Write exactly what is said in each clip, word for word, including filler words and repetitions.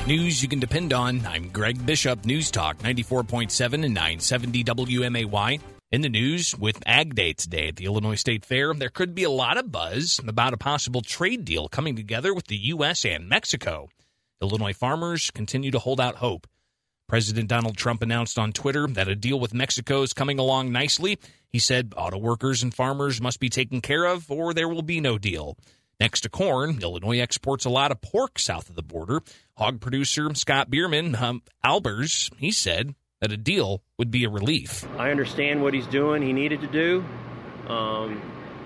News you can depend on. I'm Greg Bishop, News Talk ninety-four point seven and nine seventy W M A Y. In the news, with Ag Day today at the Illinois State Fair, there could be a lot of buzz about a possible trade deal coming together with the U S and Mexico. Illinois farmers continue to hold out hope. President Donald Trump announced on Twitter that a deal with Mexico is coming along nicely. He said auto workers and farmers must be taken care of or there will be no deal. Next to corn, Illinois exports a lot of pork south of the border. Hog producer Scott Bierman, um, Albers, he said that a deal would be a relief. I understand what he's doing, he needed to do, um,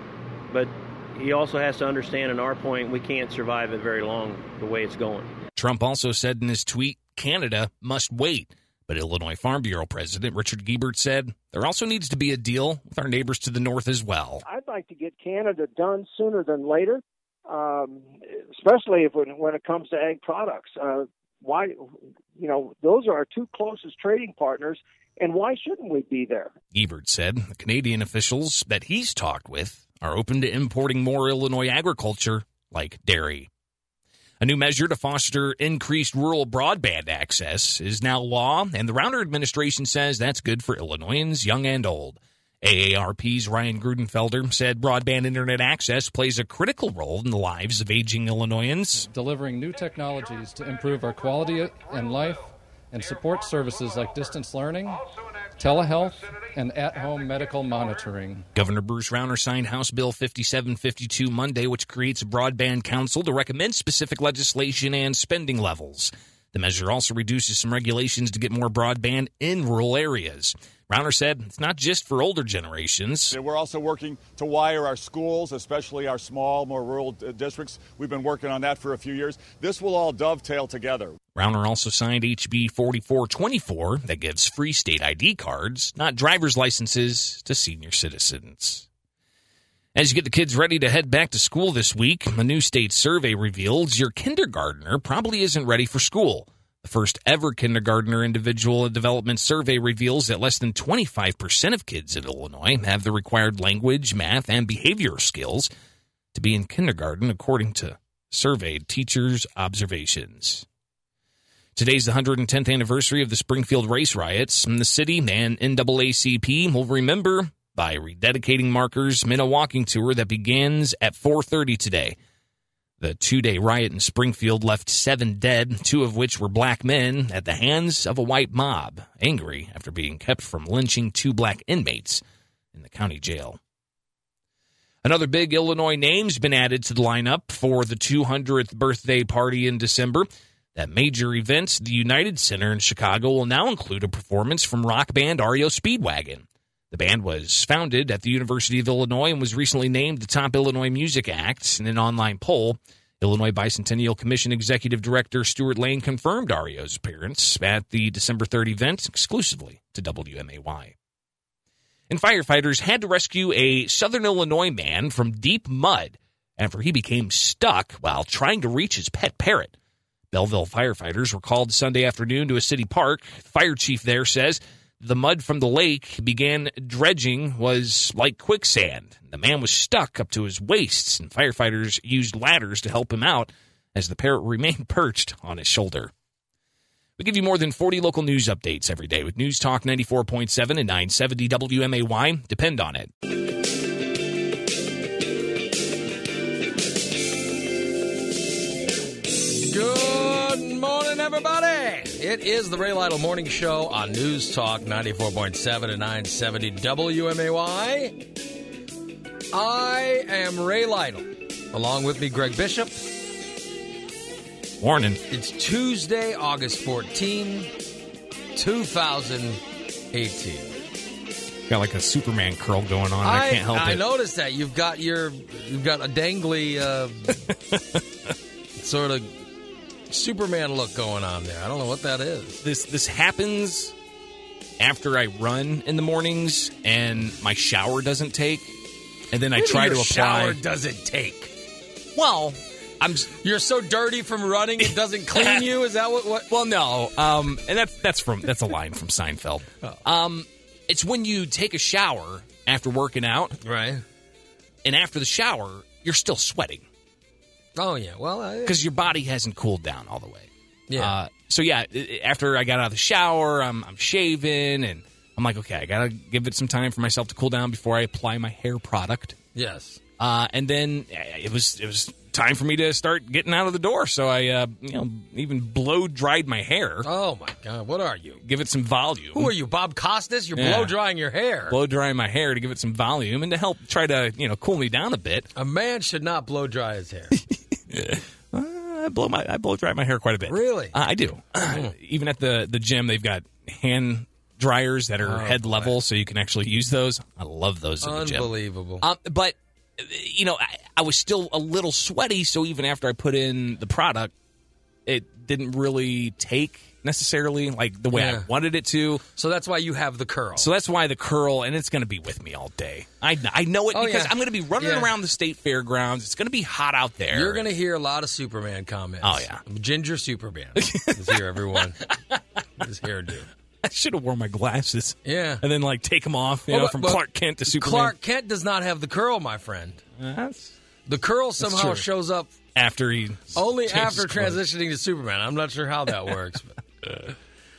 but he also has to understand, in our point, we can't survive it very long the way it's going. Trump also said in his tweet, Canada must wait. But Illinois Farm Bureau President Richard Giebert said there also needs to be a deal with our neighbors to the north as well. I'd like to get Canada done sooner than later. Um, especially if when, when it comes to ag products. Uh, why, you know, those are our two closest trading partners, and why shouldn't we be there? Giebert said the Canadian officials that he's talked with are open to importing more Illinois agriculture, like dairy. A new measure to foster increased rural broadband access is now law, and the Rauner administration says that's good for Illinoisans, young and old. A A R P's Ryan Grudenfelder said broadband internet access plays a critical role in the lives of aging Illinoisans. Delivering new technologies to improve our quality and life and support services like distance learning, telehealth, and at-home medical monitoring. Governor Bruce Rauner signed House Bill fifty-seven fifty-two Monday, which creates a broadband council to recommend specific legislation and spending levels. The measure also reduces some regulations to get more broadband in rural areas. Rauner said it's not just for older generations. We're also working to wire our schools, especially our small, more rural d- districts. We've been working on that for a few years. This will all dovetail together. Rauner also signed H B forty-four twenty-four that gives free state I D cards, not driver's licenses, to senior citizens. As you get the kids ready to head back to school this week, a new state survey reveals your kindergartner probably isn't ready for school. The first ever kindergartner individual development survey reveals that less than twenty-five percent of kids in Illinois have the required language, math, and behavior skills to be in kindergarten, according to surveyed teachers' observations. Today's the one hundred tenth anniversary of the Springfield race riots, and the city and N double A C P will remember by rededicating markers in a walking tour that begins at four thirty today. The two-day riot in Springfield left seven dead, two of which were black men, at the hands of a white mob, angry after being kept from lynching two black inmates in the county jail. Another big Illinois name's been added to the lineup for the two hundredth birthday party in December. That major event, the United Center in Chicago, will now include a performance from rock band R E O Speedwagon. The band was founded at the University of Illinois and was recently named the top Illinois music act in an online poll. Illinois Bicentennial Commission Executive Director Stuart Lane confirmed R E O's appearance at the December third event exclusively to W M A Y. And firefighters had to rescue a Southern Illinois man from deep mud after he became stuck while trying to reach his pet parrot. Belleville firefighters were called Sunday afternoon to a city park. The fire chief there says the mud from the lake began dredging was like quicksand. The man was stuck up to his waists, and firefighters used ladders to help him out as the parrot remained perched on his shoulder. We give you more than forty local news updates every day with News Talk ninety-four point seven and nine seventy W M A Y. Depend on it. Good morning, everybody. It is the Ray Lytle Morning Show on News Talk ninety-four point seven and nine seventy W M A Y. I am Ray Lytle. Along with me, Greg Bishop. Morning. It's Tuesday, August fourteenth, two thousand eighteen. Got like a Superman curl going on. I, I can't help I it. I noticed that. You've got your, you've got a dangly uh, sort of Superman look going on there. I don't know what that is. This this happens after I run in the mornings and my shower doesn't take, and then I try your to apply. Shower doesn't take. Well, I'm. You're so dirty from running it doesn't clean you. Is that what? what? Well, no. Um, and that's that's from that's a line from Seinfeld. Oh. Um, it's when you take a shower after working out, right? And after the shower, you're still sweating. Oh yeah. Well, because your body hasn't cooled down all the way. Yeah. Uh, so, yeah, after I got out of the shower, I'm, I'm shaving, and I'm like, okay, I got to give it some time for myself to cool down before I apply my hair product. Yes. Uh, and then it was it was time for me to start getting out of the door. So I, uh, you know, even blow dried my hair. Oh my God! What are you? Give it some volume. Who are you, Bob Costas? You're Yeah. blow drying your hair. Blow drying my hair to give it some volume and to help try to, you know, cool me down a bit. A man should not blow dry his hair. uh, I blow my I blow dry my hair quite a bit. Really? Uh, I do. Even at the the gym, they've got hand dryers that are Oh, head boy. level, so you can actually use those. I love those in the gym. Unbelievable. Um, but, you know, I, I was still a little sweaty, so even after I put in the product, it didn't really take necessarily like the way Yeah. I wanted it to. So that's why you have the curl. So that's why the curl, and it's going to be with me all day. I, I know it Oh, because yeah. I'm going to be running Yeah. around the state fairgrounds. It's going to be hot out there. You're going to hear a lot of Superman comments. Oh, yeah. Ginger Superman is here, everyone. His hairdo. I should have worn my glasses. Yeah. And then, like, take them off, you Well, know, but- from but Clark Kent to Superman. Clark Kent does not have the curl, my friend. That's The curl somehow true. shows up after he only changes after clothes. transitioning to Superman. I'm not sure how that works. But.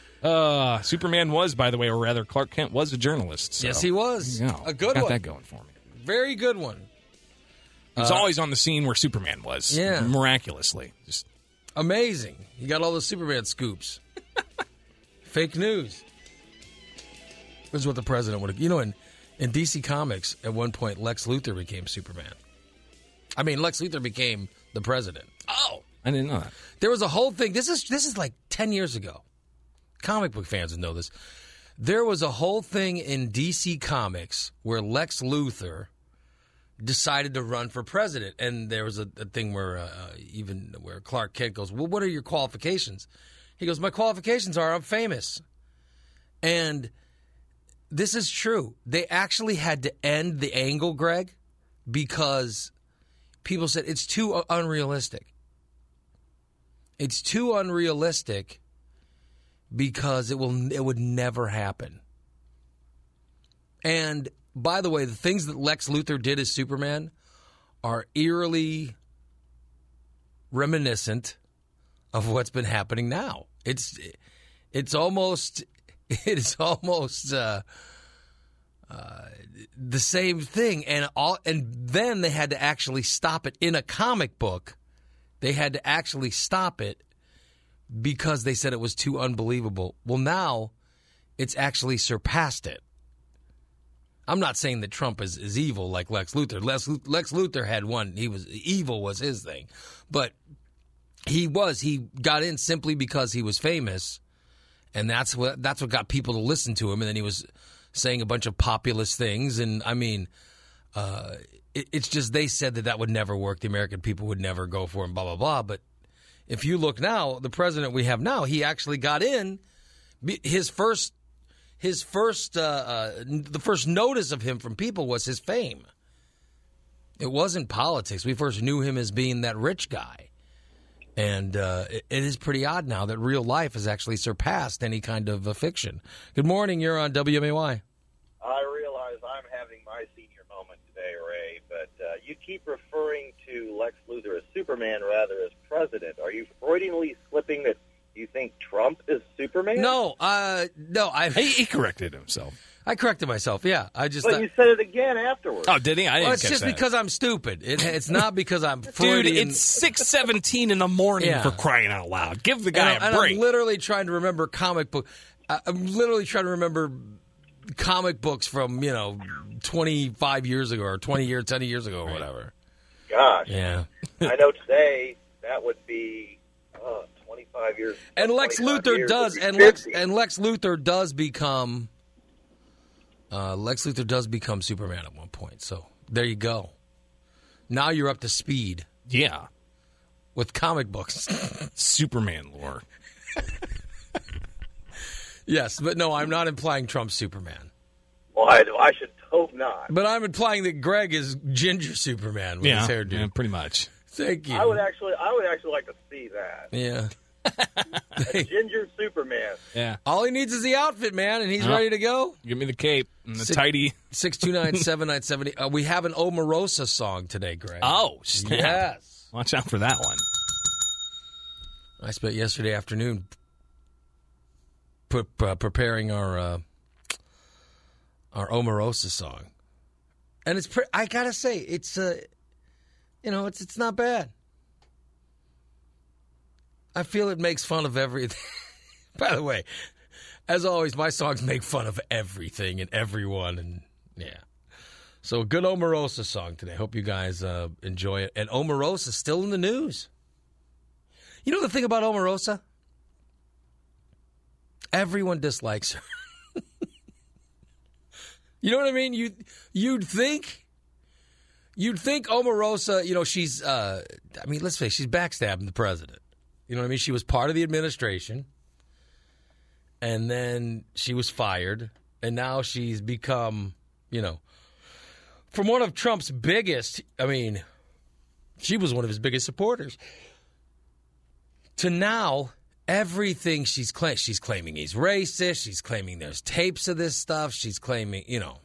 Uh, Superman was, by the way, or rather, Clark Kent was a journalist. So. Yes, he was. There you go. A good Got one. that going for me. Very good one. He was always on the scene where Superman was. Yeah. Miraculously. Just Amazing. You got all the Superman scoops. Fake news. This is what the president would have. You know, in, in D C Comics, at one point, Lex Luthor became Superman. I mean, Lex Luthor became the president. oh, I didn't know that. There was a whole thing. This is this is like ten years ago. Comic book fans would know this. There was a whole thing in D C Comics where Lex Luthor decided to run for president, and there was a, a thing where uh, even where Clark Kent goes, "Well, what are your qualifications?" He goes, "My qualifications are I'm famous," and this is true. They actually had to end the angle, Greg, because people said it's too uh, unrealistic. It's too unrealistic because it will it would never happen. And by the way, the things that Lex Luthor did as Superman are eerily reminiscent of what's been happening now. It's it's almost it's almost uh, uh, the same thing, and all and then they had to actually stop it in a comic book. They had to actually stop it because they said it was too unbelievable. Well, now it's actually surpassed it. I'm not saying that Trump is, is evil like Lex Luthor. Lex, Lex Luthor had one. He was evil was his thing, but he was he got in simply because he was famous, and that's what that's what got people to listen to him. And then he was saying a bunch of populist things, and I mean. Uh, it, it's just they said that that would never work. The American people would never go for him, blah, blah, blah. But if you look now, the president we have now, he actually got in. His first, his first, uh, uh, the first notice of him from people was his fame. It wasn't politics. We first knew him as being that rich guy. And uh, it, it is pretty odd now that real life has actually surpassed any kind of uh, fiction. Good morning. You're on W M A Y. I realize I'm having my senior moment today, Ray, but uh, you keep referring to Lex Luthor as Superman rather as president. Are you Freudianly slipping that you think Trump is Superman? No, uh, no, I He, he corrected himself. I corrected myself. Yeah, I just. But uh, you said it again afterwards. Oh, did he? I didn't well, it's catch just that. because I'm stupid. It, it's not because I'm Dude, Freudian. it's six seventeen in the morning Yeah. for crying out loud. Give the and, guy I, a and break. I'm literally trying to remember comic book. I- I'm literally trying to remember comic books from you know twenty-five years ago or twenty years, ten years ago or whatever. Gosh. Yeah. I know today that would be uh, twenty-five years. And Lex twenty-five Luthor years does, would be and Lex fifty. and Lex Luthor does become. Uh, Lex Luthor does become Superman at one point. So there you go. Now you're up to speed yeah. with comic books. Superman lore. Yes, but no, I'm not implying Trump's Superman. Well, I, I should hope not. But I'm implying that Greg is Ginger Superman with Yeah, his hairdo. yeah, pretty much. Thank you. I would actually, I would actually like to see that. Yeah. Ginger Superman. Yeah. All he needs is the outfit, man, and he's Oh. ready to go. Give me the cape and the Six- tidy. six two nine, seven nine seven zero. Uh, we have an Omarosa song today, Greg. Oh, snap. Yes. Watch out for that one. I spent yesterday afternoon pre- uh, preparing our uh, our Omarosa song, and it's pre- I gotta say it's uh, you know it's it's not bad. I feel it makes fun of everything. By the way, as always, my songs make fun of everything and everyone, and yeah. So a good Omarosa song today. Hope you guys uh, enjoy it. And Omarosa's still in the news. You know the thing about Omarosa? Everyone dislikes her. You know what I mean? You you'd think you'd think Omarosa, you know, she's uh, I mean, let's face it, she's backstabbing the president. You know what I mean? She was part of the administration, and then she was fired, and now she's become, you know, from one of Trump's biggest, I mean, she was one of his biggest supporters, to now everything she's claiming. She's claiming he's racist. She's claiming there's tapes of this stuff. She's claiming, you know,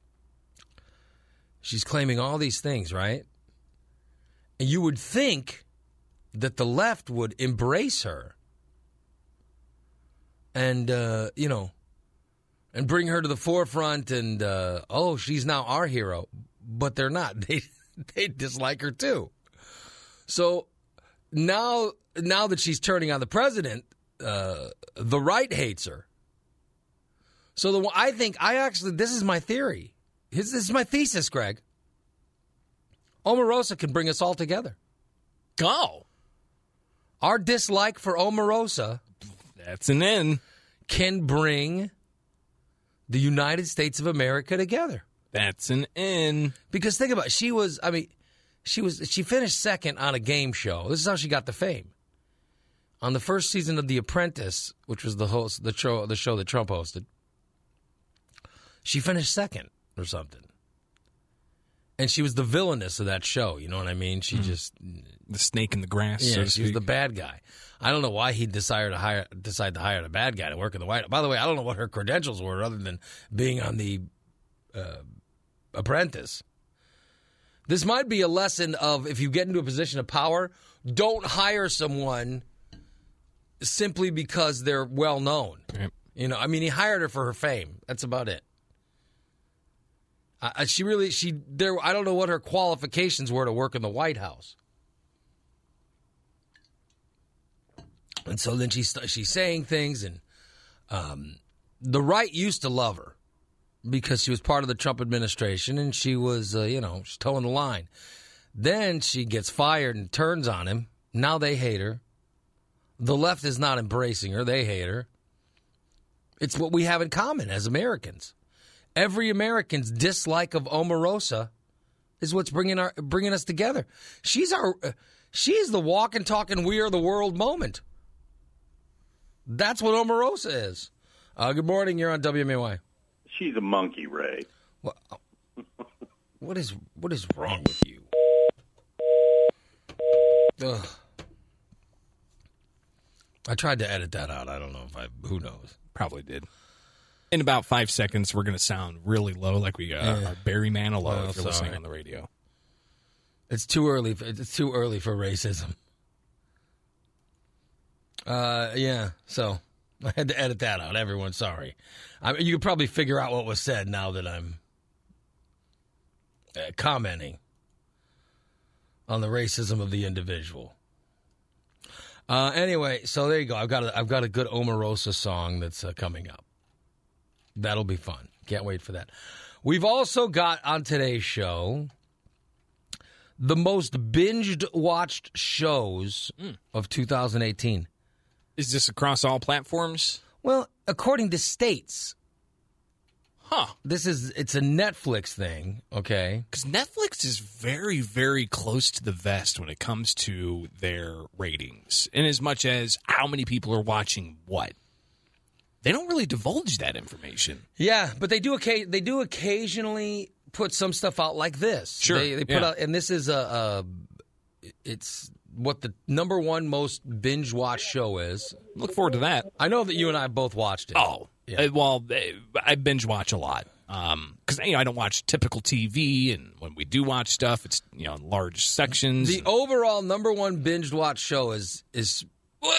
she's claiming all these things, right? And you would think that the left would embrace her and, uh, you know, and bring her to the forefront and, uh, oh, she's now our hero. But they're not. They they dislike her, too. So now, now that she's turning on the president, uh, the right hates her. So the I think, I actually, this is my theory. This is my thesis, Greg. Omarosa can bring us all together. Go. Our dislike for Omarosa, that's an N, can bring the United States of America together. That's an N. Because think about it. She was, I mean, she was, she finished second on a game show. This is how she got the fame. On the first season of The Apprentice, which was the host, the show, the show that Trump hosted, she finished second or something. And she was the villainess of that show. You know what I mean? She mm. just the snake in the grass. Yeah, so she was the bad guy. I don't know why he decided to hire decide to hire a bad guy to work in the White House. By the way, I don't know what her credentials were other than being on The uh, Apprentice. This might be a lesson of if you get into a position of power, don't hire someone simply because they're well known. Right. You know, I mean, he hired her for her fame. That's about it. Uh, she really, she there. I don't know what her qualifications were to work in the White House. And so then she's she's saying things, and um, the right used to love her because she was part of the Trump administration, and she was, uh, you know, she's towing the line. Then she gets fired and turns on him. Now they hate her. The left is not embracing her. They hate her. It's what we have in common as Americans. Every American's dislike of Omarosa is what's bringing our bringing us together. She's our, uh, she's the walk and talk and we are the world moment. That's what Omarosa is. Uh, good morning. You're on W M A Y. She's a monkey, Ray. What, what is what is wrong with you? Ugh. I tried to edit that out. I don't know if I. Who knows? Probably did. In about five seconds, we're going to sound really low, like we uh, Yeah. are Barry Manilow Oh, if you're sorry. listening on the radio. It's too early. For, it's too early for racism. Uh, yeah. So I had to edit that out. Everyone, sorry. I mean, you could probably figure out what was said now that I'm uh, commenting on the racism of the individual. Uh, anyway, so there you go. I've got a, I've got a good Omarosa song that's uh, coming up. That'll be fun. Can't wait for that. We've also got on today's show the most binged watched shows Mm. of two thousand eighteen. Is this across all platforms? Well, according to states. Huh. This is, it's a Netflix thing, okay? Because Netflix is very, very close to the vest when it comes to their ratings, in as much as how many people are watching what. They don't really divulge that information. Yeah, but they do occa- they do occasionally put some stuff out like this. Sure, They, they put yeah. out, and this is a, a, it's what the number one most binge watch show is. Look forward to that. I know that you and I both watched it. Oh, Yeah. uh, well, uh, I binge watch a lot because you know, I don't watch typical T V, and when we do watch stuff, it's you know in large sections. The overall number one binge watch show is is What?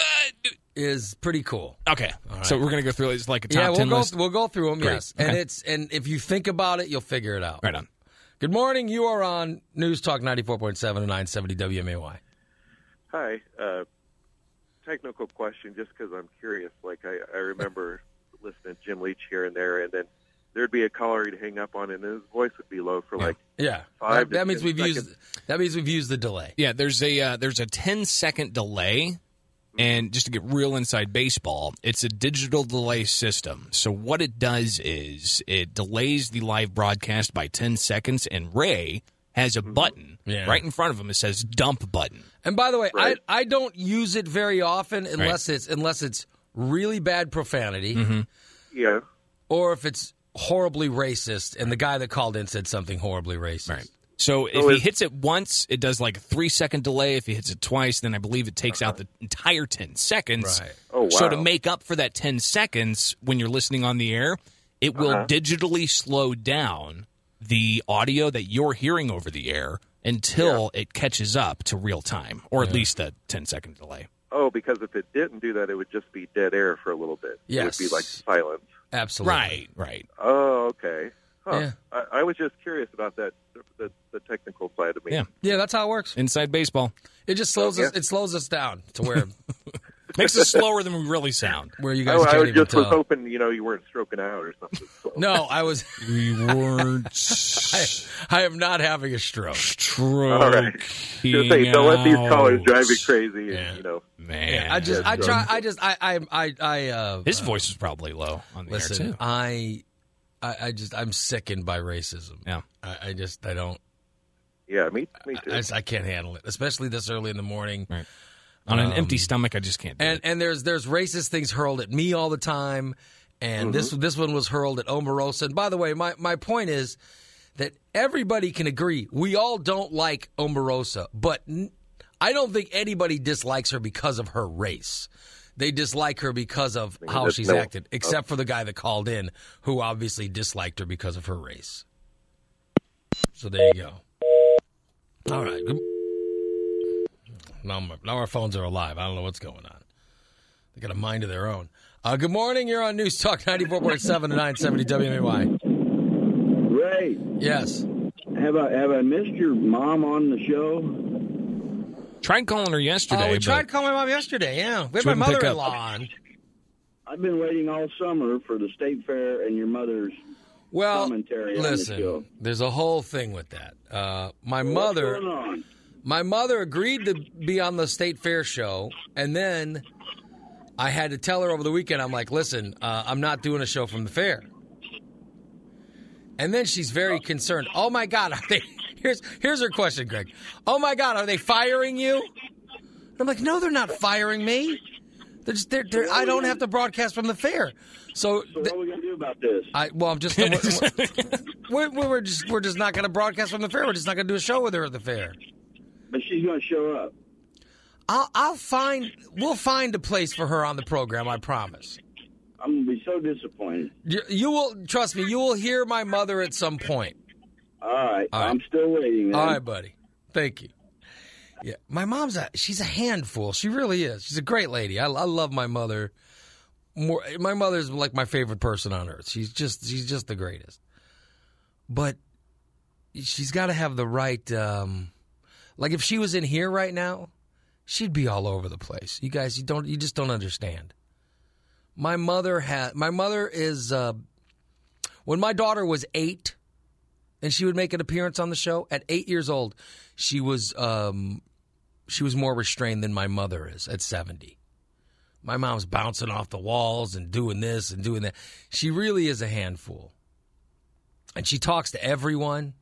is pretty cool. Okay, right. So we're gonna go through it. It's like a top yeah, we'll ten go, list. We'll go through them. Great. Yes, Okay. and it's and if you think about it, you'll figure it out. Right on. Good morning. You are on News Talk ninety-four point seven and nine seventy W M A Y. Hi. Uh, technical question, just because I'm curious. Like I, I remember listening to Jim Leach here and there, and then there'd be a caller he'd hang up on, and his voice would be low for like yeah. five. That, that to means ten we've seconds. used that means we've used the delay. Yeah, there's a uh, there's a ten second delay. And just to get real inside baseball, it's a digital delay system. So what it does is it delays the live broadcast by ten seconds, and Ray has a button Yeah. right in front of him. It says dump button. And by the way, Right. I I don't use it very often unless it's unless it's really bad profanity Mm-hmm. Yeah. or if it's horribly racist and the guy that called in said something horribly racist. Right. So if So he is- hits it once, it does like a three second delay. If he hits it twice, then I believe it takes out the entire ten seconds. Right. Oh, So to wow. make up for that ten seconds when you're listening on the air, it will Uh-huh. digitally slow down the audio that you're hearing over the air until it catches up to real time, or at least a ten second delay. Oh, because if it didn't do that, it would just be dead air for a little bit. Yes. It would be like silence. Absolutely. Right, right. Oh, okay. Huh. Yeah. I, I was just curious about that, the, the technical side of me. Yeah. Yeah, that's how it works. Inside baseball. It just slows Oh, us. yeah. It slows us down to where Makes us slower than we really sound. where you I, guys I can't was even just was tell. hoping, you know, you weren't stroking out or something. So. No, I was. We weren't I, I am not having a stroke. stroking All right. Just say, don't let these callers drive you crazy. Yeah. And, you know, Man. I just. I Yeah, try. I just. I. I. I. I uh, His voice is probably low on the Listen, air, too. I. I, I just. I'm sickened by racism. Yeah. I, I just. I don't. yeah, me, me too. I, just- I can't handle it, especially this early in the morning. Right. On an Um, empty stomach, I just can't do And it. and there's there's racist things hurled at me all the time, and this this one was hurled at Omarosa. And by the way, my, my point is that everybody can agree we all don't like Omarosa, but n- I don't think anybody dislikes her because of her race. They dislike her because of how there's she's no- acted, except for the guy that called in, who obviously disliked her because of her race. So there you go. All right. Good. Now, my, now our phones are alive. I don't know what's going on. They got a mind of their own. Uh, good morning. You're on News Talk ninety-four point seven and nine seventy W M A Y. Ray, Yes. have I have I missed your mom on the show? Tried calling her yesterday. Oh, we but tried calling my mom yesterday. Yeah, we She had my wouldn't pick up. mother-in-law on. I've been waiting all summer for the state fair and your mother's Well, commentary on the listen, show. there's a whole thing with that. Uh, my What's mother, going on? my mother agreed to be on the state fair show, and then I had to tell her over the weekend. I'm like, listen, uh, I'm not doing a show from the fair. And then she's very concerned. Oh my God, are they? Here's here's her question, Greg. Oh my God, are they firing you? And I'm like, no, they're not firing me. They're just, they're, they're, I don't have to broadcast from the fair. So, So th- what are we gonna do about this? I well, I'm just we're, we're, we're just we're just not going to broadcast from the fair. We're just not going to do a show with her at the fair. But she's gonna show up. I'll I'll find we'll find a place for her on the program. I promise. I'm gonna be so disappointed. You, you will trust me. You will hear my mother at some point. All right, All right. I'm still waiting. Then. All right, buddy. Thank you. Yeah, my mom's a she's a handful. She really is. She's a great lady. I, I love my mother. More, my mother's like my favorite person on earth. She's just she's just the greatest. But she's got to have the right. Um, like if she was in here right now, she'd be all over the place. You guys, you don't, you just don't understand. My mother had. My mother is. Uh, when my daughter was eight, and she would make an appearance on the show at eight years old, she was. Um, she was more restrained than my mother is at seventy. My mom's bouncing off the walls and doing this and doing that. She really is a handful. And she talks to everyone.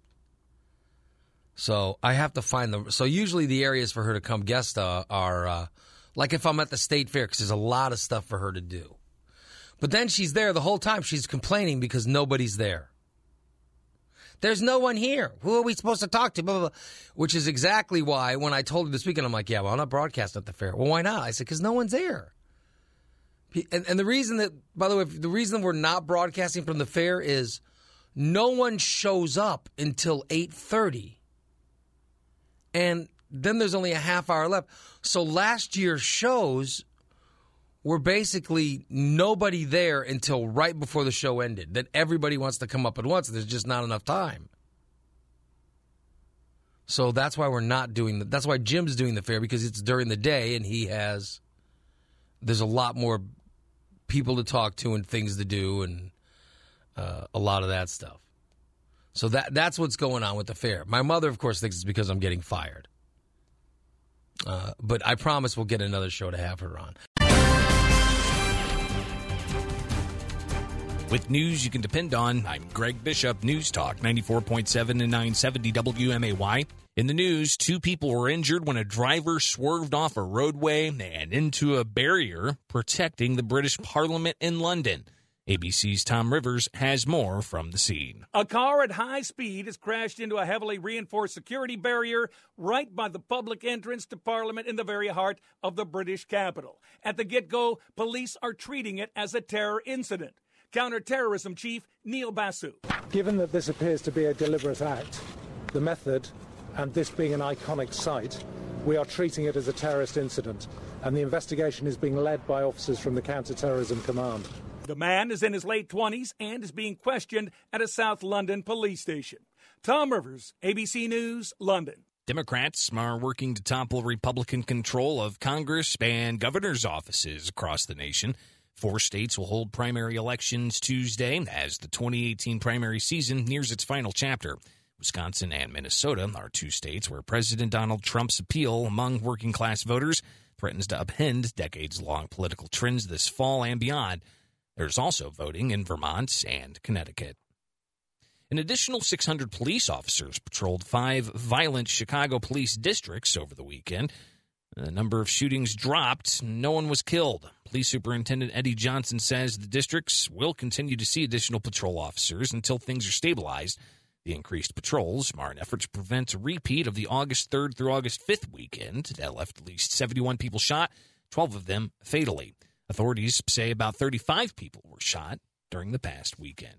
So I have to find the. So usually the areas for her to come guest uh, are uh, like if I'm at the state fair, because there's a lot of stuff for her to do. But then she's there the whole time. She's complaining because nobody's there. There's no one here. Who are we supposed to talk to? Blah, blah, blah. Which is exactly why when I told her this weekend, I'm like, yeah, well, I'm not broadcasting at the fair. Well, why not? I said, because no one's there. And, and the reason that, by the way, the reason we're not broadcasting from the fair is no one shows up until eight thirty. And then there's only a half hour left. So last year's shows were basically nobody there until right before the show ended. Then everybody wants to come up at once. There's just not enough time. So that's why we're not doing the, that's why Jim's doing the fair, because it's during the day and he has, there's a lot more people to talk to and things to do and uh, a lot of that stuff. So that that's what's going on with the fair. My mother, of course, thinks it's because I'm getting fired. Uh, but I promise we'll get another show to have her on. With news you can depend on, I'm Greg Bishop, News Talk ninety-four point seven and nine seventy W M A Y. In the news, two people were injured when a driver swerved off a roadway and into a barrier protecting the British Parliament in London. A B C's Tom Rivers has more from the scene. A car at high speed has crashed into a heavily reinforced security barrier right by the public entrance to Parliament in the very heart of the British capital. At the get-go, police are treating it as a terror incident. Counter-terrorism chief Neil Basu. Given that this appears to be a deliberate act, the method, and this being an iconic site, we are treating it as a terrorist incident, and the investigation is being led by officers from the Counter-Terrorism Command. The man is in his late twenties and is being questioned at a South London police station. Tom Rivers, A B C News, London. Democrats are working to topple Republican control of Congress and governor's offices across the nation. Four states will hold primary elections Tuesday as the twenty eighteen primary season nears its final chapter. Wisconsin and Minnesota are two states where President Donald Trump's appeal among working-class voters threatens to upend decades-long political trends this fall and beyond. There's also voting in Vermont and Connecticut. An additional six hundred police officers patrolled five violent Chicago police districts over the weekend. The number of shootings dropped. No one was killed. Police Superintendent Eddie Johnson says the districts will continue to see additional patrol officers until things are stabilized. The increased patrols are an effort to prevent a repeat of the August third through August fifth weekend that left at least seventy-one people shot, twelve of them fatally. Authorities say about thirty-five people were shot during the past weekend.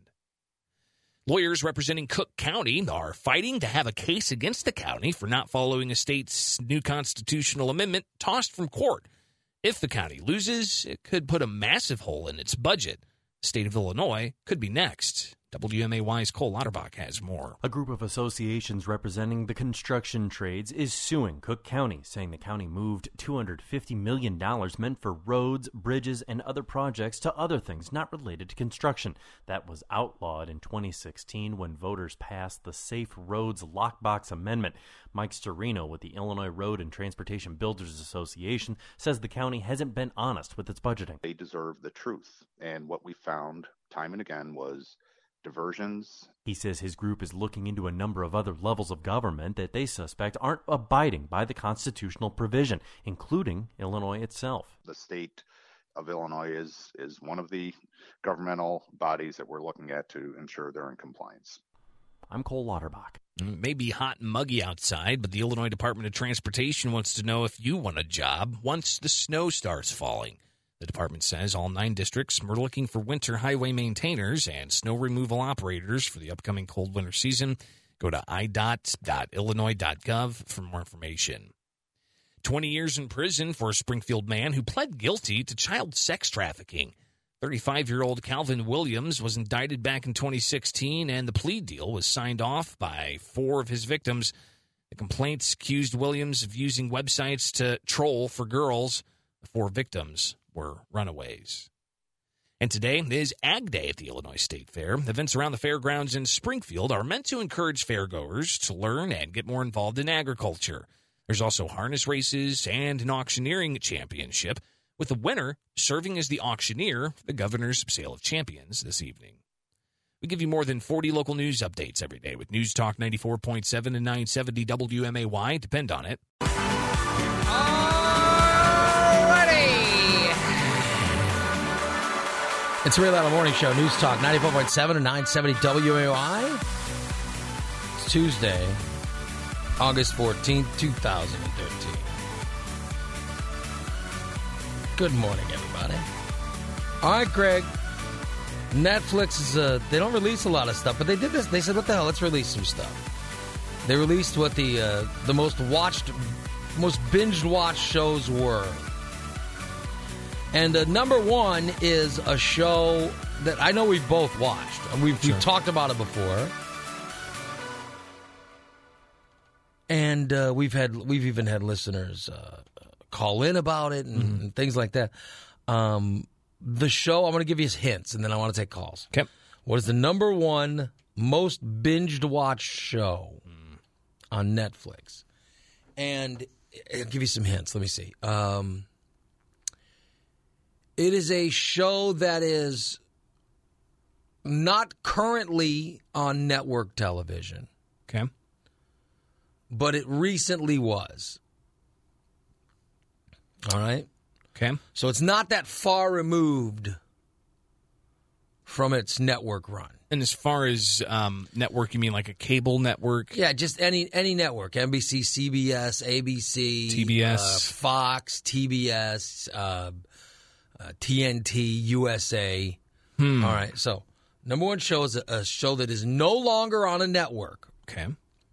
Lawyers representing Cook County are fighting to have a case against the county for not following a state's new constitutional amendment tossed from court. If the county loses, it could put a massive hole in its budget. The state of Illinois could be next. W M A Y's Cole Lauterbach has more. A group of associations representing the construction trades is suing Cook County, saying the county moved two hundred fifty million dollars meant for roads, bridges, and other projects to other things not related to construction. That was outlawed in twenty sixteen when voters passed the Safe Roads Lockbox Amendment. Mike Storino with the Illinois Road and Transportation Builders Association says the county hasn't been honest with its budgeting. They deserve the truth, and what we found time and again was diversions. He says his group is looking into a number of other levels of government that they suspect aren't abiding by the constitutional provision, including Illinois itself. The state of Illinois is, is one of the governmental bodies that we're looking at to ensure they're in compliance. I'm Cole Lauterbach. It may be hot and muggy outside, but the Illinois Department of Transportation wants to know if you want a job once the snow starts falling. The department says all nine districts are looking for winter highway maintainers and snow removal operators for the upcoming cold winter season. Go to i d o t dot illinois dot gov for more information. twenty years in prison for a Springfield man who pled guilty to child sex trafficking. thirty-five-year-old Calvin Williams was indicted back in twenty sixteen, and the plea deal was signed off by four of his victims. The complaints accused Williams of using websites to troll for girls. The four victims were runaways. And today is Ag Day at the Illinois State Fair. Events around the fairgrounds in Springfield are meant to encourage fairgoers to learn and get more involved in agriculture. There's also harness races and an auctioneering championship, with the winner serving as the auctioneer for the Governor's Sale of Champions this evening. We give you more than forty local news updates every day with News Talk ninety-four point seven and nine seventy W M A Y. Depend on it. It's a Real Idle Morning Show, News Talk ninety-four point seven and nine seventy W M A Y. It's Tuesday, August fourteenth, twenty thirteen. Good morning, everybody. All right, Greg. Netflix is, uh, they don't release a lot of stuff, but they did this. They said, what the hell, let's release some stuff. They released what the uh, the most watched most binged watched shows were. And uh, number one is a show that I know we've both watched. We've, Sure. we've talked about it before. And uh, we've had we've even had listeners uh, call in about it and, Mm-hmm. and things like that. Um, the show, I'm going to give you hints, and then I want to take calls. Okay. What is the number one most binged watched show Mm. on Netflix? And I'll give you some hints. Let me see. Um, it is a show that is not currently on network television. Okay. But it recently was. All right? Okay. So it's not that far removed from its network run. And as far as um, network, you mean like a cable network? Yeah, just any any network. N B C, C B S, A B C, T B S. uh, Fox, T B S, uh, uh, T N T, U S A. Hmm. All right, so number one show is a, a show that is no longer on a network. Okay.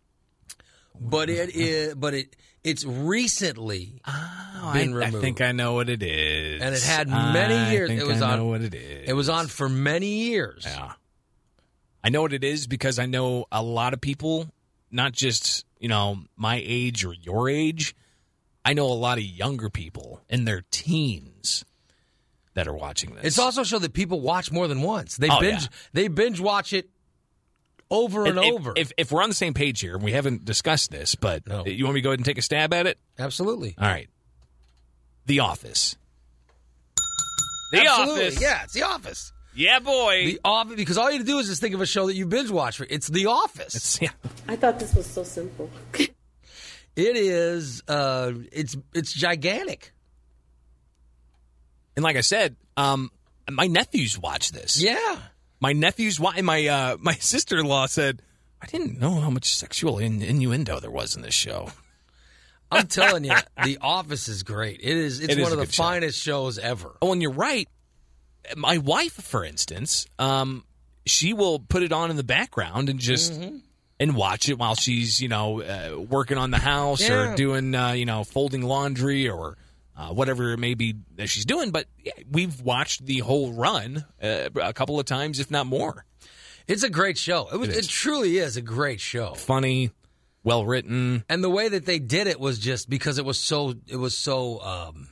But it is, but it it's recently Oh, been I, removed. I think I know what it is. And it had many I years. think It was I on. know what it is. It was on for many years. Yeah. I know what it is because I know a lot of people, not just, you know, my age or your age. I know a lot of younger people in their teens that are watching this. It's also a show that people watch more than once. They Oh, binge yeah. they binge watch it over and if, if- over. If, if we're on the same page here, and we haven't discussed this, but No. you want me to go ahead and take a stab at it? Absolutely. All right. The Office. The Absolutely. Office. Yeah, it's The Office. Yeah, boy. The Office, because all you have to do is just think of a show that you binge watch. It's The Office. It's, yeah. I thought this was so simple. It is. Uh, it's it's gigantic. And like I said, um, my nephews watch this. Yeah. My nephews watch. My uh, my sister in law said, "I didn't know how much sexual in- innuendo there was in this show." I'm telling you, The Office is great. It is. It's It is one a of the good show. finest shows ever. Oh, and you're right. My wife, for instance, um, she will put it on in the background and just Mm-hmm. and watch it while she's, you know, uh, working on the house Yeah. or doing, uh, you know, folding laundry or uh, whatever it may be that she's doing. But yeah, we've watched the whole run uh, a couple of times, if not more. It's a great show. It was. It It, is. truly is a great show. Funny, well written. And the way that they did it was just because it was so. It was so. Um,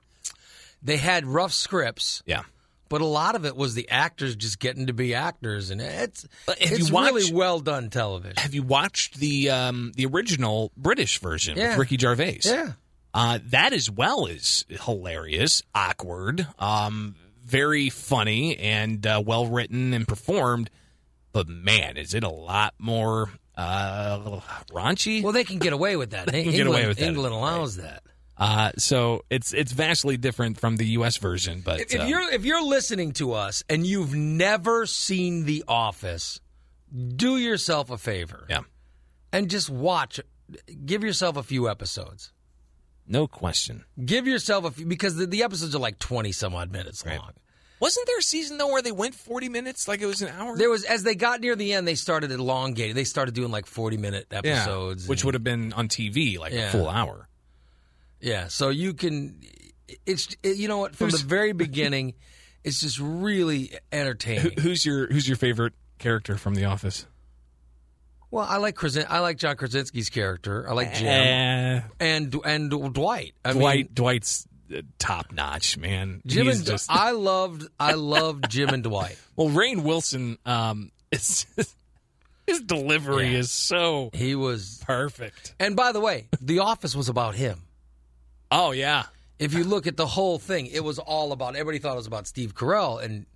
they had rough scripts. Yeah. But a lot of it was the actors just getting to be actors, and it's Have it's you watched- really well done television. Have you watched the um, the original British version Yeah. with Ricky Gervais? Yeah. Uh, that as well is hilarious, awkward, um, very funny, and uh, well written and performed. But man, is it a lot more uh, raunchy? Well, they can get away with that. They can England, get away with that. England allows that. Uh, so it's it's vastly different from the U S version. But If, if uh, you're if you're listening to us and you've never seen The Office, do yourself a favor. Yeah. And just watch. Give yourself a few episodes. no question, Give yourself a few because the, the episodes are like twenty some odd minutes long. wasn't there a season though where they went forty minutes, like it was an hour? There was as they got near the end, they started elongating. They started doing like forty minute Yeah, episodes, which and- would have been on T V like Yeah. a full hour. Yeah, so you can. It's it, you know what from Who's- the very beginning, it's just really entertaining. Who, who's your who's your favorite character from The Office? Well, I like Krasin- I like John Krasinski's character. I like Jim Eh. and and Dwight. I Dwight mean, Dwight's uh, top notch, man. Jim He's and just I loved I loved Jim and Dwight. well, Rainn Wilson. Um, it's his delivery Yeah. is so He was perfect. And by the way, The Office was about him. Oh yeah, If you look at the whole thing, it was all about. Everybody thought it was about Steve Carell, and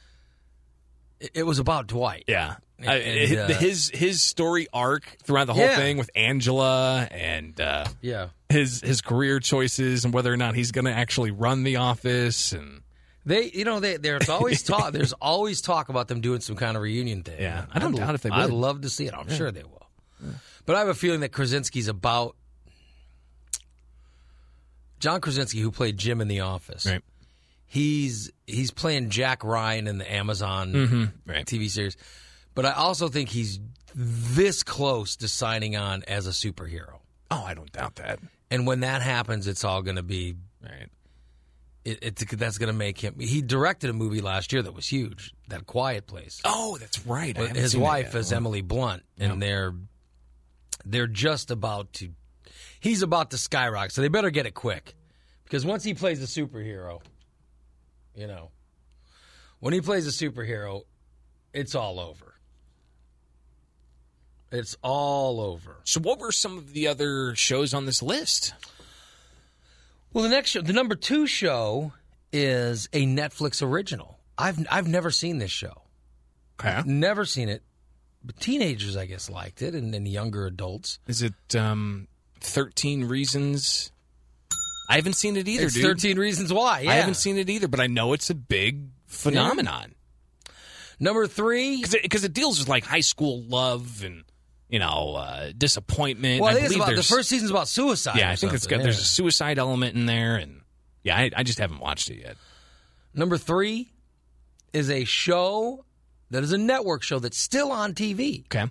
it, it was about Dwight. yeah. And, Uh, and, uh, his his story arc throughout the whole Yeah. thing with Angela and uh, yeah. his his career choices and whether or not he's going to actually run the office and They, you know, they, there's always talk. There's always talk about them doing some kind of reunion thing. Yeah, I don't I'd, doubt if they I'd would. love to see it. I'm sure they will. But I have a feeling that Krasinski's about John Krasinski, who played Jim in The Office. Right. He's he's playing Jack Ryan in the Amazon Mhm, right. T V series. But I also think he's this close to signing on as a superhero. oh, I don't doubt that. And when that happens, it's all going to be right. It, it's that's going to make him. He directed a movie last year that was huge, that Quiet Place. Oh, that's right. I With haven't his seen wife that is yet. Emily Blunt, and Yep. they're they're just about to. He's about to skyrocket, so they better get it quick, because once he plays the superhero, you know, when he plays a superhero, it's all over. It's all over. So, what were some of the other shows on this list? Well, the next show, the number two show, is a Netflix original. I've I've never seen this show. Okay. Never seen it. But teenagers, I guess, liked it, and then younger adults. Is it um, thirteen Reasons? I haven't seen it either, It's dude. thirteen Reasons Why, yeah. I haven't seen it either, but I know it's a big phenomenon. Number three? Because it, it deals with, like, high school love and, you know, uh, disappointment. Well, I think it's believe about, the there's- first season's about suicide. Yeah, or I think it's something, got, there's yeah. a suicide element in there, and yeah, I, I just haven't watched it yet. Number three is a show that is a network show that's still on T V. Okay.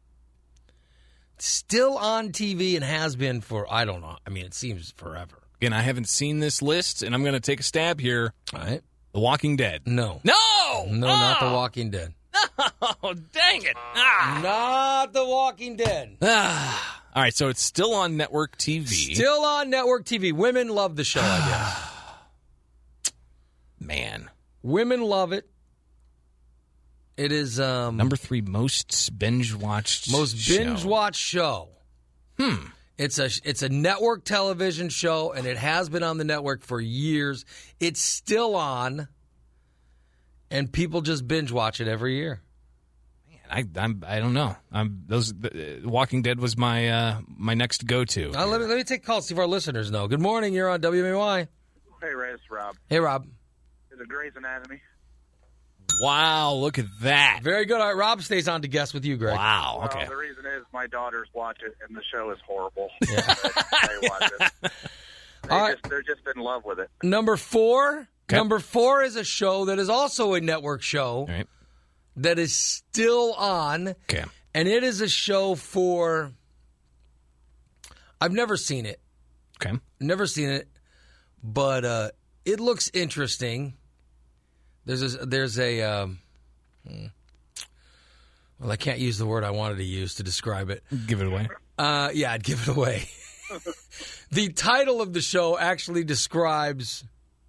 Still on T V and has been for, I don't know, I mean, it seems forever. Again, I haven't seen this list, and I'm going to take a stab here. All right. The Walking Dead. No. No! No, oh! not The Walking Dead. Oh, dang it. Ah. Not The Walking Dead. Ah. All right, so it's still on network T V. Still on network T V. Women love the show, I guess. Man. Women love it. It is um, number three most binge-watched most binge-watched show. Hmm. It's a it's a network television show, and it has been on the network for years. It's still on, and people just binge watch it every year. Man, I I'm, I don't know. I'm those the, Walking Dead was my uh, my next go-to. Uh, let me let me take a call. See if our listeners know. Good morning. You're on W M A Y. Hey, Ray, it's Rob. Hey, Rob. Is it Grey's Anatomy? Wow, look at that. Very good. All right, Rob stays on to guess with you, Greg. Wow. Well, Okay. the reason is my daughters watch it, and the show is horrible. Yeah. they watch it. They All right. just, they're just in love with it. Number four. Okay. Number four is a show that is also a network show All right. that is still on. Okay. And it is a show for. I've never seen it. Okay. Never seen it, but uh, it looks interesting. There's a, there's a. Um, well, I can't use the word I wanted to use to describe it. Give it away. Uh, yeah, I'd give it away. The title of the show actually describes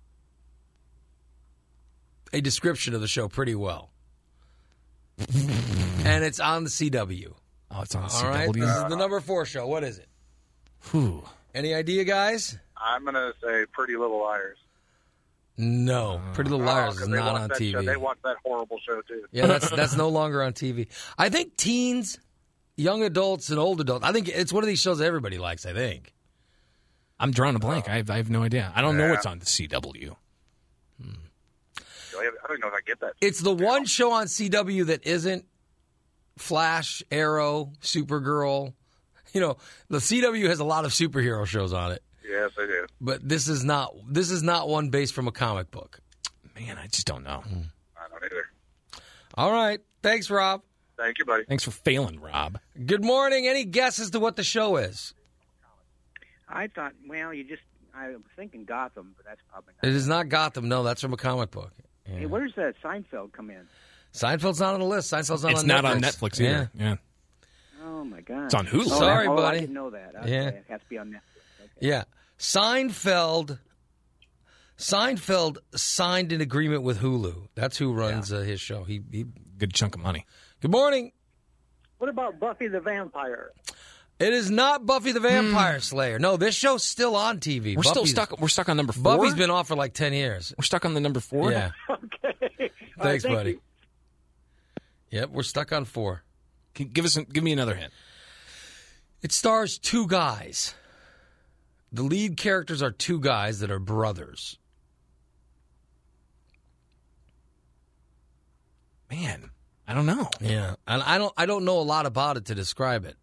a description of the show pretty well. And it's on the C W. Oh, it's on the All C W. right, this is the number four show. What is it? Whew. Any idea, guys? I'm going to say Pretty Little Liars. No. Pretty Little Liars Oh, 'cause is they not watch on that T V. Show. They watch that horrible show, too. Yeah, that's that's no longer on T V. I think teens, young adults, and old adults, I think it's one of these shows that everybody likes, I think. I'm drawing a blank. I have, I have no idea. I don't know Yeah. what's on the C W. I don't know if I get that. It's the one show on C W that isn't Flash, Arrow, Supergirl. You know, the C W has a lot of superhero shows on it. Yes, I do. But this is not this is not one based from a comic book. Man, I just don't know. I don't either. All right. Thanks, Rob. Thank you, buddy. Thanks for failing, Rob. Good morning. Any guesses to what the show is? I thought, well, you just, I was thinking Gotham, but that's probably not. It is not Gotham. No, that's from a comic book. Yeah. Hey, where's uh, Seinfeld come in? Seinfeld's not on the list. Seinfeld's not It's on not Netflix. on Netflix either. Yeah. Oh, my God. It's on Hulu. Oh, Sorry, oh, buddy. I didn't know that. Okay, Yeah. It has to be on Netflix. Okay. Yeah. Seinfeld Seinfeld signed an agreement with Hulu. That's who runs uh, his show. He, he Good chunk of money. Good morning. What about Buffy the Vampire? It is not Buffy the Vampire Slayer. No, this show's still on T V. We're still Buffy's- stuck. We're stuck on number four. Buffy's been off for like ten years. We're stuck on the number four. Yeah. Okay. All right, Thanks, thank buddy. you. Yep, we're stuck on four. Can, give us. Give me another hint. It stars two guys. The lead characters are two guys that are brothers. Man, I don't know. Yeah, and I don't. I don't know a lot about it to describe it.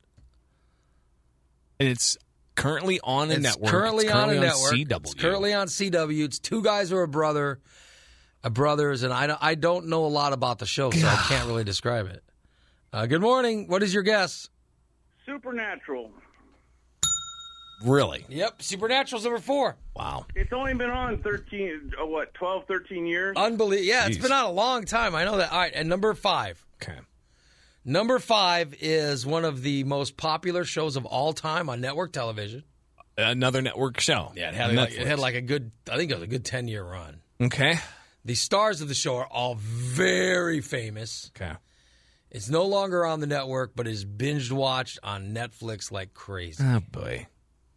It's currently on a It's network. currently, it's on currently a on network. C W. It's currently on C W. It's two guys who are brother, uh, brothers, and I don't, I don't know a lot about the show, so I can't really describe it. Uh, good morning. What is your guess? Supernatural. Really? Yep. Supernatural's number four. Wow. It's only been on thirteen, oh, what, twelve, thirteen years? Unbelievable. Yeah, Jeez. It's been on a long time. I know that. All right, and number five. Okay. Number five is one of the most popular shows of all time on network television. Another network show. Yeah, it had, like, it had like a good, I think it was a good ten-year run. Okay. The stars of the show are all very famous. Okay. It's no longer on the network, but is binge watched on Netflix like crazy. Oh boy.